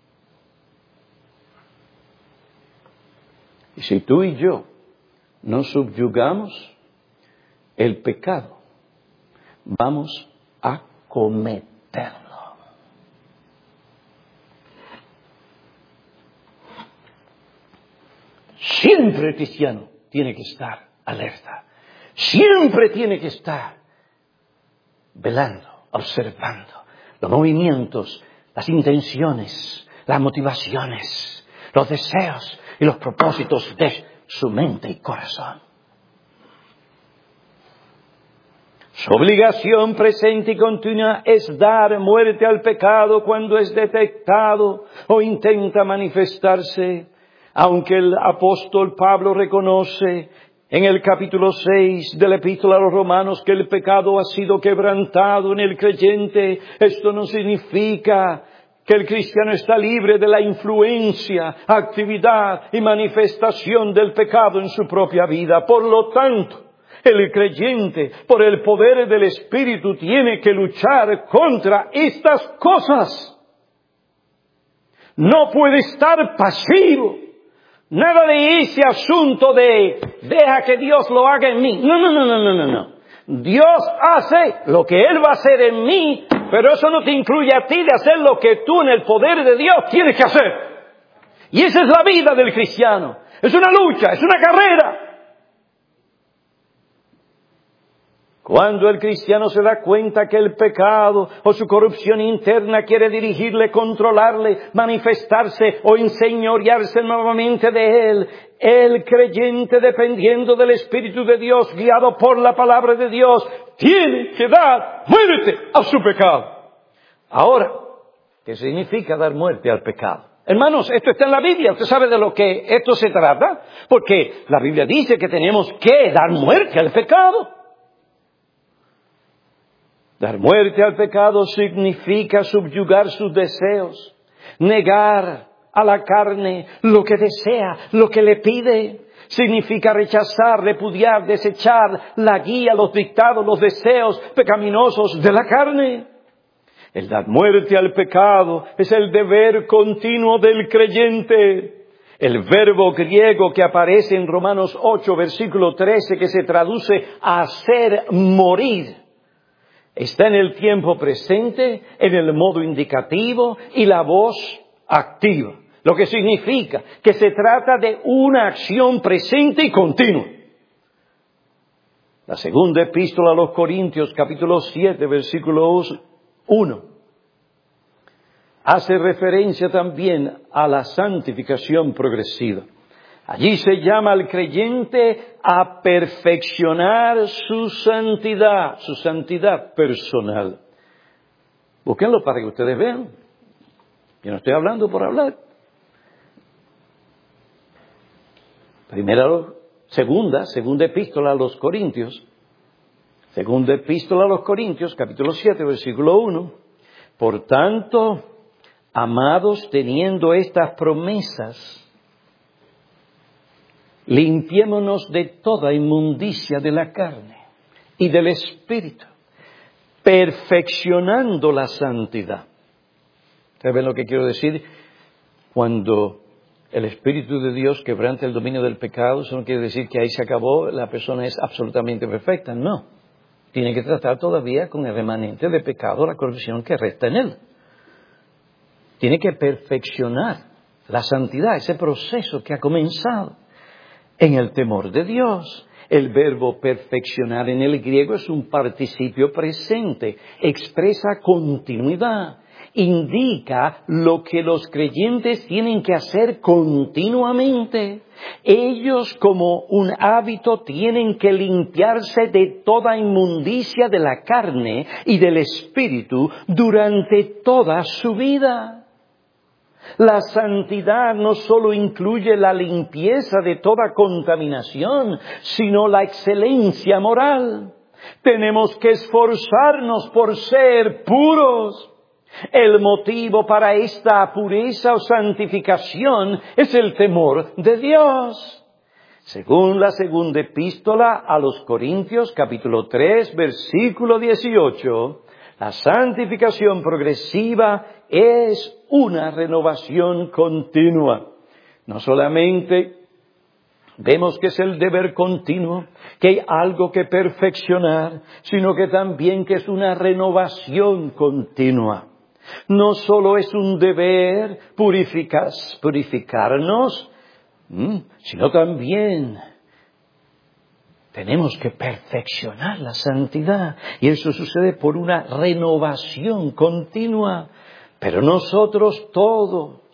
Speaker 1: Y si tú y yo no subyugamos el pecado, vamos a cometerlo. Siempre el cristiano tiene que estar alerta. Siempre tiene que estar velando, observando los movimientos, las intenciones, las motivaciones, los deseos y los propósitos de su mente y corazón. Su obligación presente y continua es dar muerte al pecado cuando es detectado o intenta manifestarse. Aunque el apóstol Pablo reconoce en el capítulo 6 de la Epístola a los Romanos que el pecado ha sido quebrantado en el creyente, esto no significa que el cristiano está libre de la influencia, actividad y manifestación del pecado en su propia vida. Por lo tanto, el creyente, por el poder del Espíritu, tiene que luchar contra estas cosas. No puede estar pasivo. Nada de ese asunto de deja que Dios lo haga en mí. No. Dios hace lo que Él va a hacer en mí, pero eso no te incluye a ti de hacer lo que tú en el poder de Dios tienes que hacer. Y esa es la vida del cristiano. Es una lucha, es una carrera. Cuando el cristiano se da cuenta que el pecado o su corrupción interna quiere dirigirle, controlarle, manifestarse o enseñorearse nuevamente de él, el creyente, dependiendo del Espíritu de Dios, guiado por la palabra de Dios, tiene que dar muerte a su pecado. Ahora, ¿qué significa dar muerte al pecado? Hermanos, esto está en la Biblia. ¿Usted sabe de lo que esto se trata? Porque la Biblia dice que tenemos que dar muerte al pecado. Dar muerte al pecado significa subyugar sus deseos, negar a la carne lo que desea, lo que le pide. Significa rechazar, repudiar, desechar la guía, los dictados, los deseos pecaminosos de la carne. El dar muerte al pecado es el deber continuo del creyente. El verbo griego que aparece en Romanos 8, versículo 13, que se traduce a hacer morir, está en el tiempo presente, en el modo indicativo y la voz activa. Lo que significa que se trata de una acción presente y continua. La segunda epístola a los Corintios, capítulo 7, versículo 1, hace referencia también a la santificación progresiva. Allí se llama al creyente a perfeccionar su santidad personal. Búsquenlo para que ustedes vean. Yo no estoy hablando por hablar. Segunda epístola a los Corintios. Segunda epístola a los Corintios, capítulo 7, versículo 1. Por tanto, amados, teniendo estas promesas, limpiémonos de toda inmundicia de la carne y del espíritu, perfeccionando la santidad. ¿Saben lo que quiero decir? Cuando el Espíritu de Dios quebranta el dominio del pecado, eso no quiere decir que ahí se acabó, la persona es absolutamente perfecta. No. Tiene que tratar todavía con el remanente de pecado, la corrupción que resta en él. Tiene que perfeccionar la santidad, ese proceso que ha comenzado en el temor de Dios. El verbo perfeccionar en el griego es un participio presente, expresa continuidad, indica lo que los creyentes tienen que hacer continuamente. Ellos, como un hábito, tienen que limpiarse de toda inmundicia de la carne y del espíritu durante toda su vida. La santidad no solo incluye la limpieza de toda contaminación, sino la excelencia moral. Tenemos que esforzarnos por ser puros. El motivo para esta pureza o santificación es el temor de Dios. Según la segunda epístola a los Corintios, capítulo 3, versículo 18, la santificación progresiva es una renovación continua. No solamente vemos que es el deber continuo, que hay algo que perfeccionar, sino que también que es una renovación continua. No solo es un deber purificarnos, sino también tenemos que perfeccionar la santidad. Y eso sucede por una renovación continua. Pero nosotros todos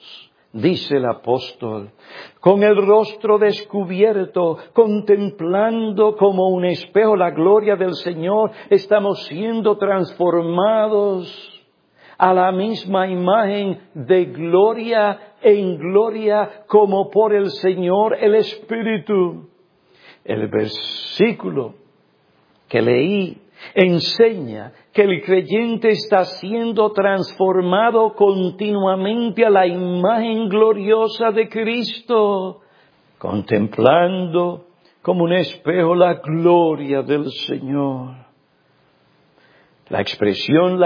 Speaker 1: dice el apóstol, con el rostro descubierto, contemplando como un espejo la gloria del Señor, estamos siendo transformados a la misma imagen de gloria en gloria como por el Señor el Espíritu. El versículo que leí enseña que el creyente está siendo transformado continuamente a la imagen gloriosa de Cristo, contemplando como un espejo la gloria del Señor. La expresión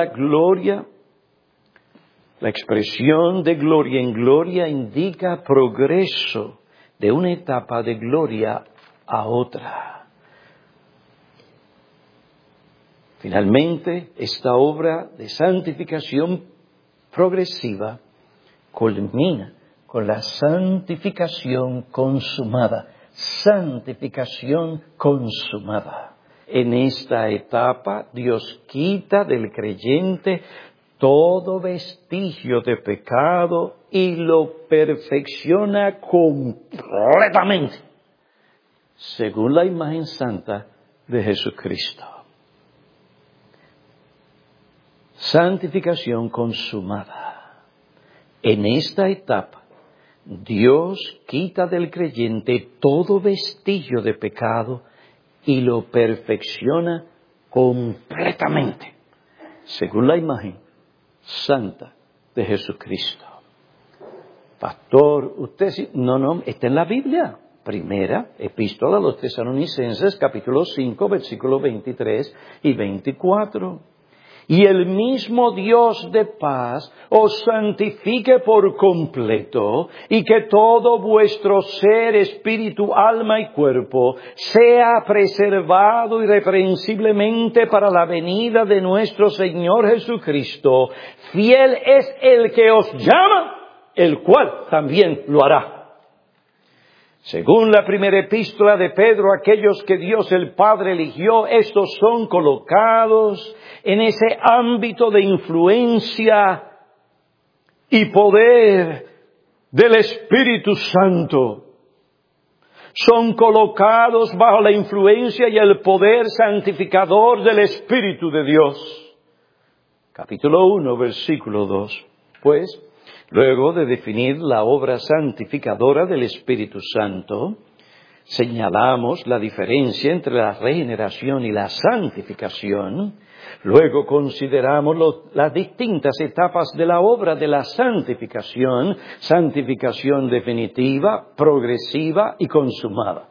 Speaker 1: de gloria en gloria indica progreso de una etapa de gloria a otra. Finalmente, esta obra de santificación progresiva culmina con la santificación consumada. Santificación consumada. En esta etapa, Dios quita del creyente todo vestigio de pecado y lo perfecciona completamente, según la imagen santa de Jesucristo. Santificación consumada. En esta etapa, Dios quita del creyente todo vestigio de pecado y lo perfecciona completamente, según la imagen santa de Jesucristo. Pastor, usted sí, no, está en la Biblia. Primera epístola a los Tesalonicenses, capítulo 5, versículos 23 y 24. Y el mismo Dios de paz os santifique por completo, y que todo vuestro ser, espíritu, alma y cuerpo sea preservado irreprensiblemente para la venida de nuestro Señor Jesucristo. Fiel es el que os llama, el cual también lo hará. Según la primera epístola de Pedro, aquellos que Dios el Padre eligió, estos son colocados en ese ámbito de influencia y poder del Espíritu Santo. Son colocados bajo la influencia y el poder santificador del Espíritu de Dios. Capítulo 1, versículo 2. Pues, luego de definir la obra santificadora del Espíritu Santo, señalamos la diferencia entre la regeneración y la santificación. Luego consideramos las distintas etapas de la obra de la santificación, santificación definitiva, progresiva y consumada.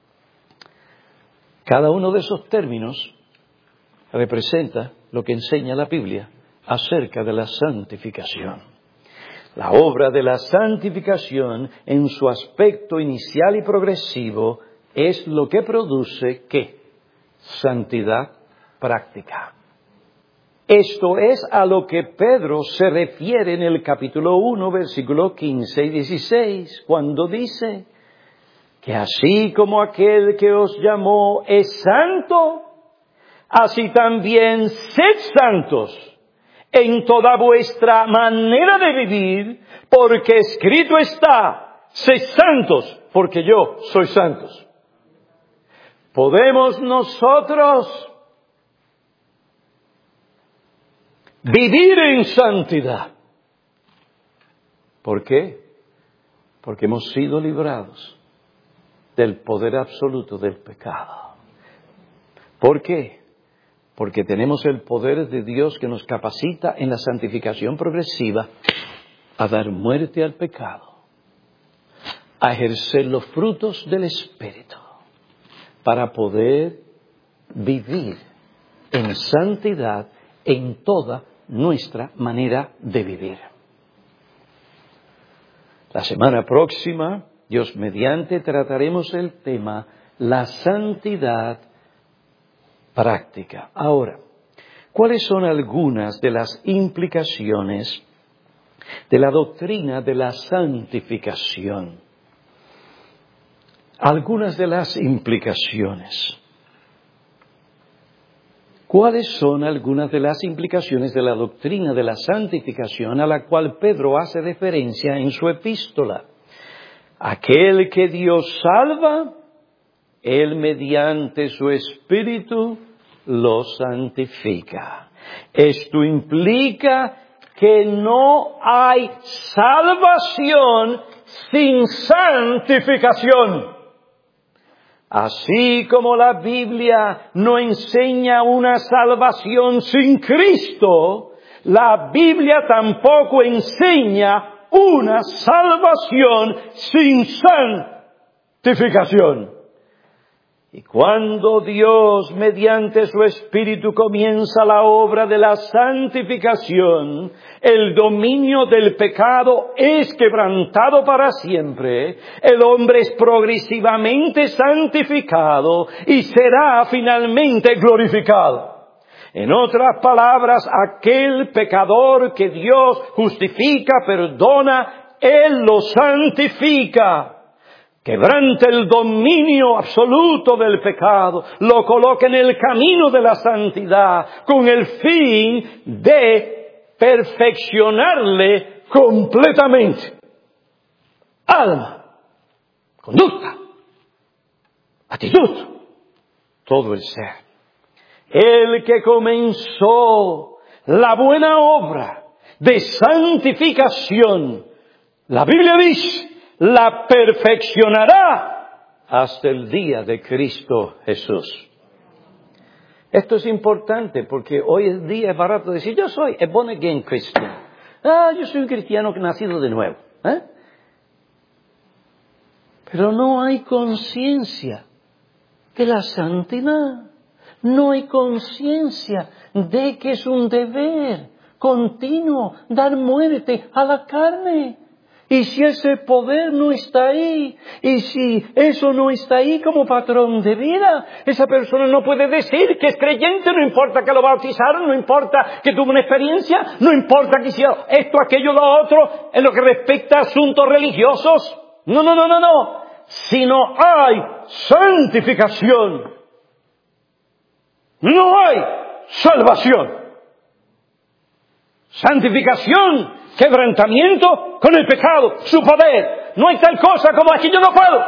Speaker 1: Cada uno de esos términos representa lo que enseña la Biblia acerca de la santificación. La obra de la santificación en su aspecto inicial y progresivo es lo que produce ¿qué? Santidad práctica. Esto es a lo que Pedro se refiere en el capítulo 1, versículos 15 y 16, cuando dice que así como aquel que os llamó es santo, así también sed santos en toda vuestra manera de vivir, porque escrito está, sed santos, porque yo soy santos. ¿Podemos nosotros vivir en santidad? ¿Por qué? Porque hemos sido librados del poder absoluto del pecado. ¿Por qué? Porque tenemos el poder de Dios que nos capacita en la santificación progresiva a dar muerte al pecado, a ejercer los frutos del Espíritu, para poder vivir en santidad en toda nuestra manera de vivir. La semana próxima, Dios mediante, trataremos el tema la santidad práctica. Ahora, ¿cuáles son algunas de las implicaciones de la doctrina de la santificación? Algunas de las implicaciones. ¿Cuáles son algunas de las implicaciones de la doctrina de la santificación a la cual Pedro hace referencia en su epístola? Aquel que Dios salva, Él mediante su Espíritu lo santifica. Esto implica que no hay salvación sin santificación. Así como la Biblia no enseña una salvación sin Cristo, la Biblia tampoco enseña una salvación sin santificación. Y cuando Dios, mediante su Espíritu, comienza la obra de la santificación, el dominio del pecado es quebrantado para siempre, el hombre es progresivamente santificado y será finalmente glorificado. En otras palabras, aquel pecador que Dios justifica, perdona, Él lo santifica. Quebrante el dominio absoluto del pecado, lo coloca en el camino de la santidad, con el fin de perfeccionarle completamente. Alma, conducta, actitud, todo el ser. El que comenzó la buena obra de santificación, la Biblia dice, la perfeccionará hasta el día de Cristo Jesús. Esto es importante porque hoy en día es barato decir, yo soy a born again Christian. Yo soy un cristiano que nacido de nuevo. Pero no hay conciencia de la santidad. No hay conciencia de que es un deber continuo dar muerte a la carne. Y si ese poder no está ahí, y si eso no está ahí como patrón de vida, esa persona no puede decir que es creyente, no importa que lo bautizaron, no importa que tuvo una experiencia, no importa que hiciera esto, aquello, lo otro, en lo que respecta a asuntos religiosos. No. Si no hay santificación, no hay salvación. Santificación, quebrantamiento con el pecado, su poder. No hay tal cosa como aquí yo no puedo.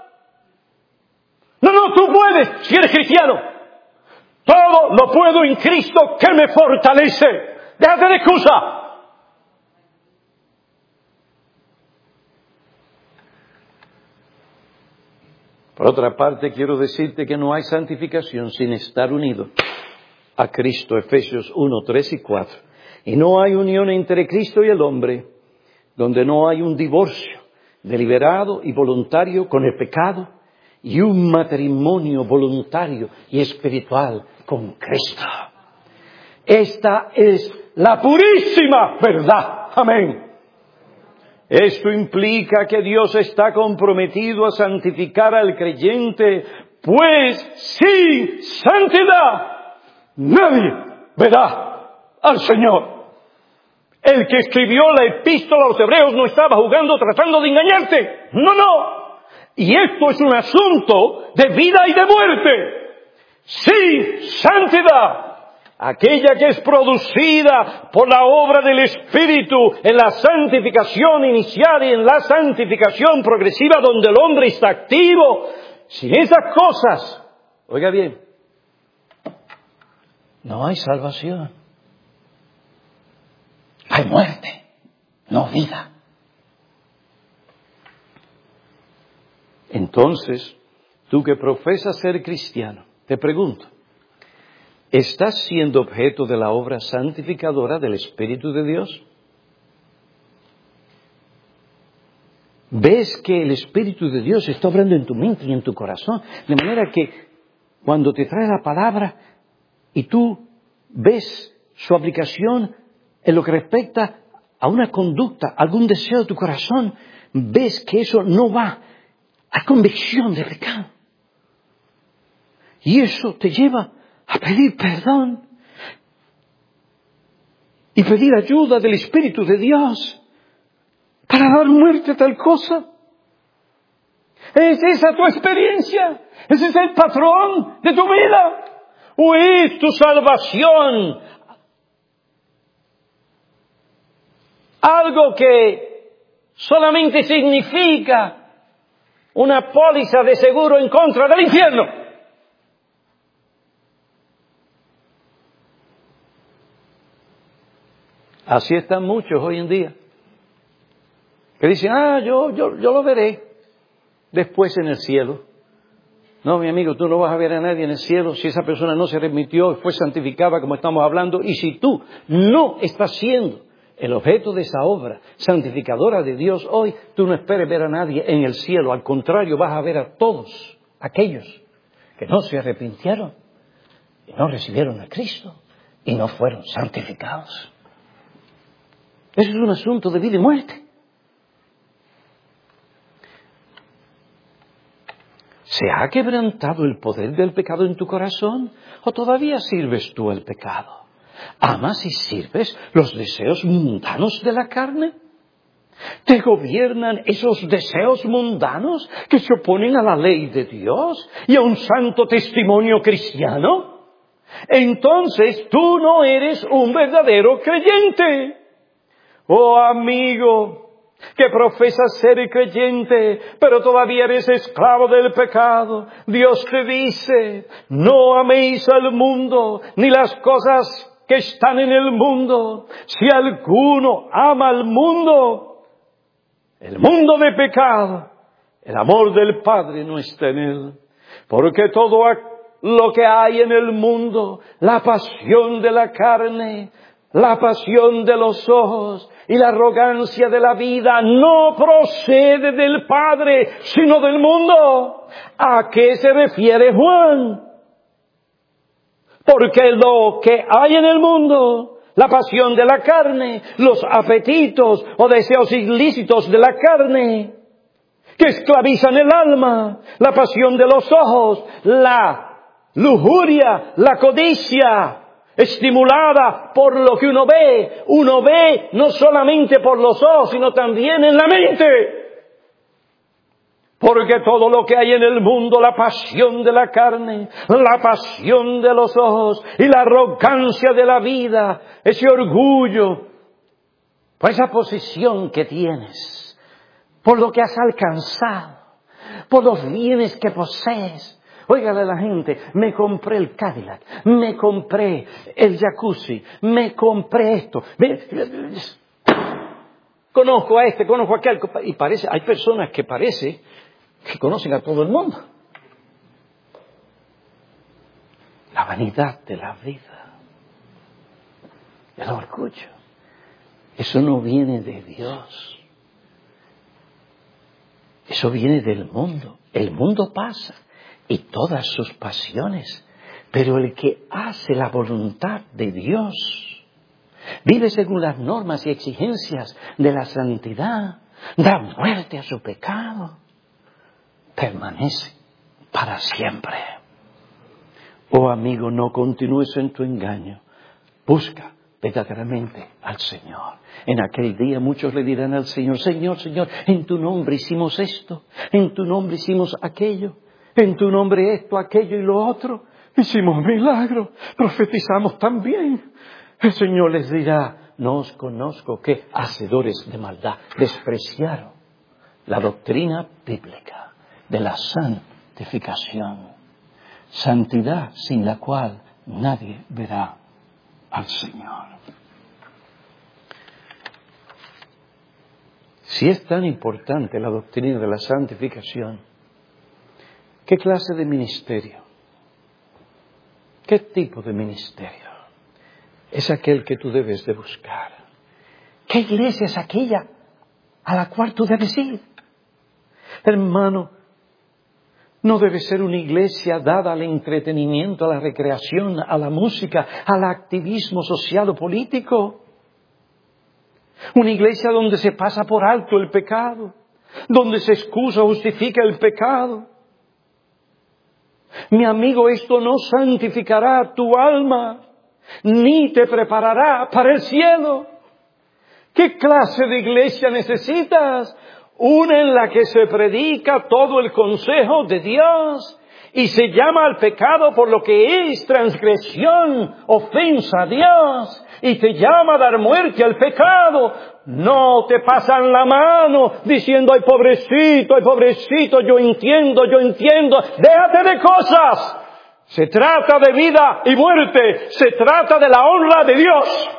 Speaker 1: No, tú puedes si eres cristiano. Todo lo puedo en Cristo que me fortalece. Déjate de excusa. Por otra parte, quiero decirte que no hay santificación sin estar unido a Cristo. Efesios 1, 3 y 4. Y no hay unión entre Cristo y el hombre, donde no hay un divorcio deliberado y voluntario con el pecado y un matrimonio voluntario y espiritual con Cristo. Esta es la purísima verdad. Amén. Esto implica que Dios está comprometido a santificar al creyente, pues sin santidad nadie verá al Señor. El que escribió la epístola a los hebreos no estaba jugando tratando de engañarte. No. Y esto es un asunto de vida y de muerte. Sin santidad, aquella que es producida por la obra del Espíritu en la santificación inicial y en la santificación progresiva donde el hombre está activo, sin esas cosas, oiga bien, no hay salvación. Hay muerte, no vida. Entonces, tú que profesas ser cristiano, te pregunto, ¿estás siendo objeto de la obra santificadora del Espíritu de Dios? ¿Ves que el Espíritu de Dios está obrando en tu mente y en tu corazón? De manera que cuando te trae la palabra y tú ves su aplicación en lo que respecta a una conducta, algún deseo de tu corazón, ves que eso no va a convicción de pecado. Y eso te lleva a pedir perdón y pedir ayuda del Espíritu de Dios para dar muerte a tal cosa. ¿Es esa tu experiencia? ¿Ese es el patrón de tu vida? ¿O es tu salvación algo que solamente significa una póliza de seguro en contra del infierno? Así están muchos hoy en día, que dicen, yo lo veré después en el cielo. No, mi amigo, tú no vas a ver a nadie en el cielo si esa persona no se remitió, fue santificada como estamos hablando, y si tú no estás siendo el objeto de esa obra santificadora de Dios hoy, tú no esperes ver a nadie en el cielo. Al contrario, vas a ver a todos aquellos que no se arrepintieron y no recibieron a Cristo y no fueron santificados. Eso es un asunto de vida y muerte. ¿Se ha quebrantado el poder del pecado en tu corazón? ¿O todavía sirves tú el pecado? ¿Amas y sirves los deseos mundanos de la carne? ¿Te gobiernan esos deseos mundanos que se oponen a la ley de Dios y a un santo testimonio cristiano? Entonces tú no eres un verdadero creyente. Oh amigo, que profesas ser creyente, pero todavía eres esclavo del pecado. Dios te dice, no améis al mundo, ni las cosas que están en el mundo. Si alguno ama al mundo, el mundo de pecado, el amor del Padre no está en él. Porque todo lo que hay en el mundo, la pasión de la carne, la pasión de los ojos y la arrogancia de la vida no procede del Padre, sino del mundo. ¿A qué se refiere Juan? Porque lo que hay en el mundo, la pasión de la carne, los apetitos o deseos ilícitos de la carne, que esclavizan el alma, la pasión de los ojos, la lujuria, la codicia, estimulada por lo que uno ve no solamente por los ojos, sino también en la mente. Porque todo lo que hay en el mundo, la pasión de la carne, la pasión de los ojos y la arrogancia de la vida, ese orgullo, por esa posición que tienes, por lo que has alcanzado, por los bienes que posees. Óigale a la gente, me compré el Cadillac, me compré el jacuzzi, me compré esto. Conozco a este, conozco a aquel. Y hay personas que parece que conocen a todo el mundo. La vanidad de la vida, el orgullo, eso no viene de Dios. Eso viene del mundo. El mundo pasa y todas sus pasiones, pero el que hace la voluntad de Dios, vive según las normas y exigencias de la santidad, da muerte a su pecado, permanece para siempre. Oh amigo, no continúes en tu engaño. Busca verdaderamente al Señor. En aquel día muchos le dirán al Señor, Señor, Señor, en tu nombre hicimos esto, en tu nombre hicimos aquello, en tu nombre esto, aquello y lo otro. Hicimos milagros, profetizamos también. El Señor les dirá, no os conozco, que hacedores de maldad despreciaron la doctrina bíblica de la santificación. Santidad sin la cual nadie verá al Señor. Si es tan importante la doctrina de la santificación, ¿qué clase de ministerio? ¿Qué tipo de ministerio es aquel que tú debes de buscar? ¿Qué iglesia es aquella a la cual tú debes ir? Hermano, no debe ser una iglesia dada al entretenimiento, a la recreación, a la música, al activismo social o político. Una iglesia donde se pasa por alto el pecado, donde se excusa o justifica el pecado. Mi amigo, esto no santificará tu alma, ni te preparará para el cielo. ¿Qué clase de iglesia necesitas? Una en la que se predica todo el consejo de Dios y se llama al pecado por lo que es transgresión, ofensa a Dios, y te llama a dar muerte al pecado, no te pasan la mano diciendo, ay pobrecito, yo entiendo, déjate de cosas. Se trata de vida y muerte, se trata de la honra de Dios.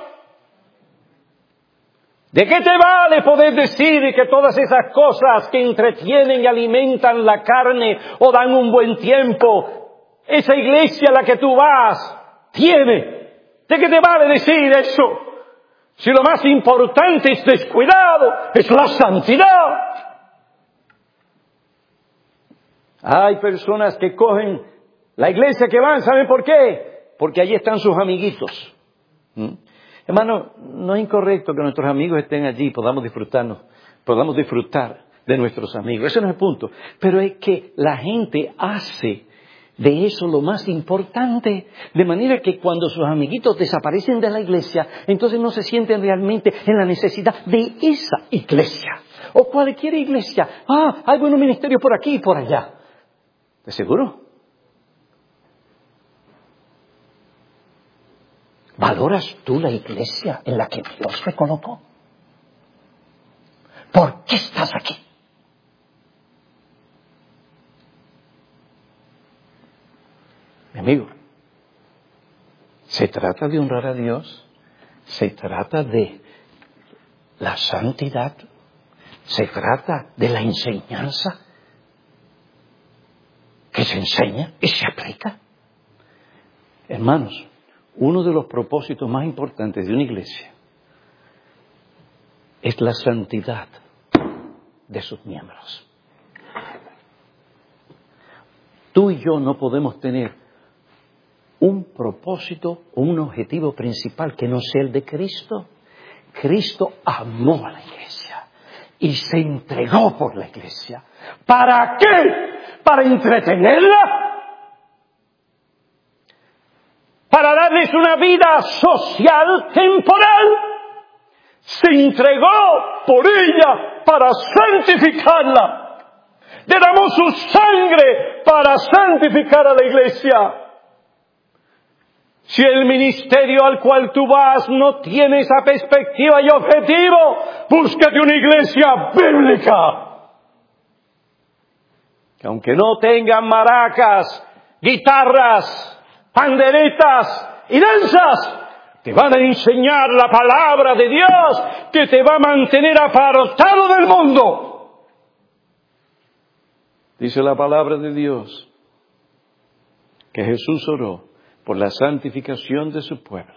Speaker 1: ¿De qué te vale poder decir que todas esas cosas que entretienen y alimentan la carne o dan un buen tiempo, esa iglesia a la que tú vas, tiene? ¿De qué te vale decir eso? Si lo más importante es descuidado, es la santidad. Hay personas que cogen la iglesia que van, ¿saben por qué? Porque allí están sus amiguitos. Hermano, no es incorrecto que nuestros amigos estén allí y podamos disfrutar de nuestros amigos. Ese no es el punto. Pero es que la gente hace de eso lo más importante. De manera que cuando sus amiguitos desaparecen de la iglesia, entonces no se sienten realmente en la necesidad de esa iglesia. O cualquier iglesia. Hay buenos ministerios por aquí y por allá. ¿De seguro? ¿Valoras tú la iglesia en la que Dios te colocó? ¿Por qué estás aquí? Mi amigo, se trata de honrar a Dios, se trata de la santidad, se trata de la enseñanza que se enseña y se aplica. Hermanos, uno de los propósitos más importantes de una iglesia es la santidad de sus miembros. Tú y yo no podemos tener un propósito o un objetivo principal que no sea el de Cristo. Cristo amó a la iglesia y se entregó por la iglesia. ¿Para qué? ¿Para entretenerla? ¿Para darles una vida social temporal? Se entregó por ella para santificarla. Derramó su sangre para santificar a la iglesia. Si el ministerio al cual tú vas no tiene esa perspectiva y objetivo, búscate una iglesia bíblica. Que aunque no tengan maracas, guitarras, panderetas y danzas, te van a enseñar la palabra de Dios que te va a mantener apartado del mundo. Dice la palabra de Dios que Jesús oró por la santificación de su pueblo.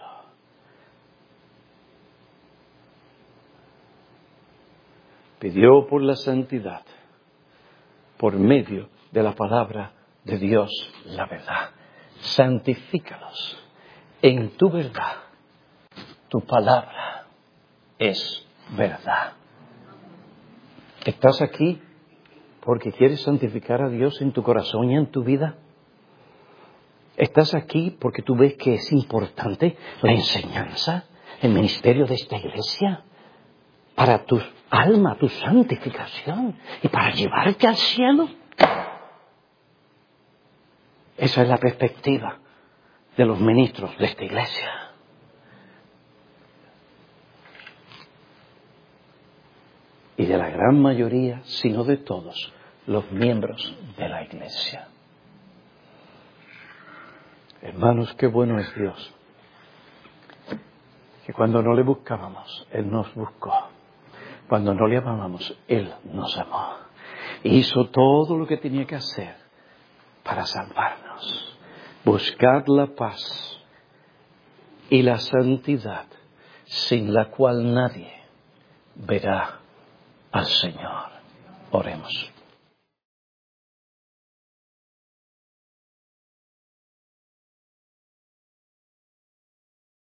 Speaker 1: Pidió por la santidad por medio de la palabra de Dios, la verdad. Santifícalos en tu verdad. Tu palabra es verdad. ¿Estás aquí porque quieres santificar a Dios en tu corazón y en tu vida? ¿Estás aquí porque tú ves que es importante la enseñanza, el ministerio de esta iglesia para tu alma, tu santificación y para llevarte al cielo? Esa es la perspectiva de los ministros de esta iglesia. Y de la gran mayoría, si no de todos, los miembros de la iglesia. Hermanos, qué bueno es Dios. Que cuando no le buscábamos, Él nos buscó. Cuando no le amábamos, Él nos amó. Y hizo todo lo que tenía que hacer para salvarnos. Buscad la paz y la santidad, sin la cual nadie verá al Señor. Oremos.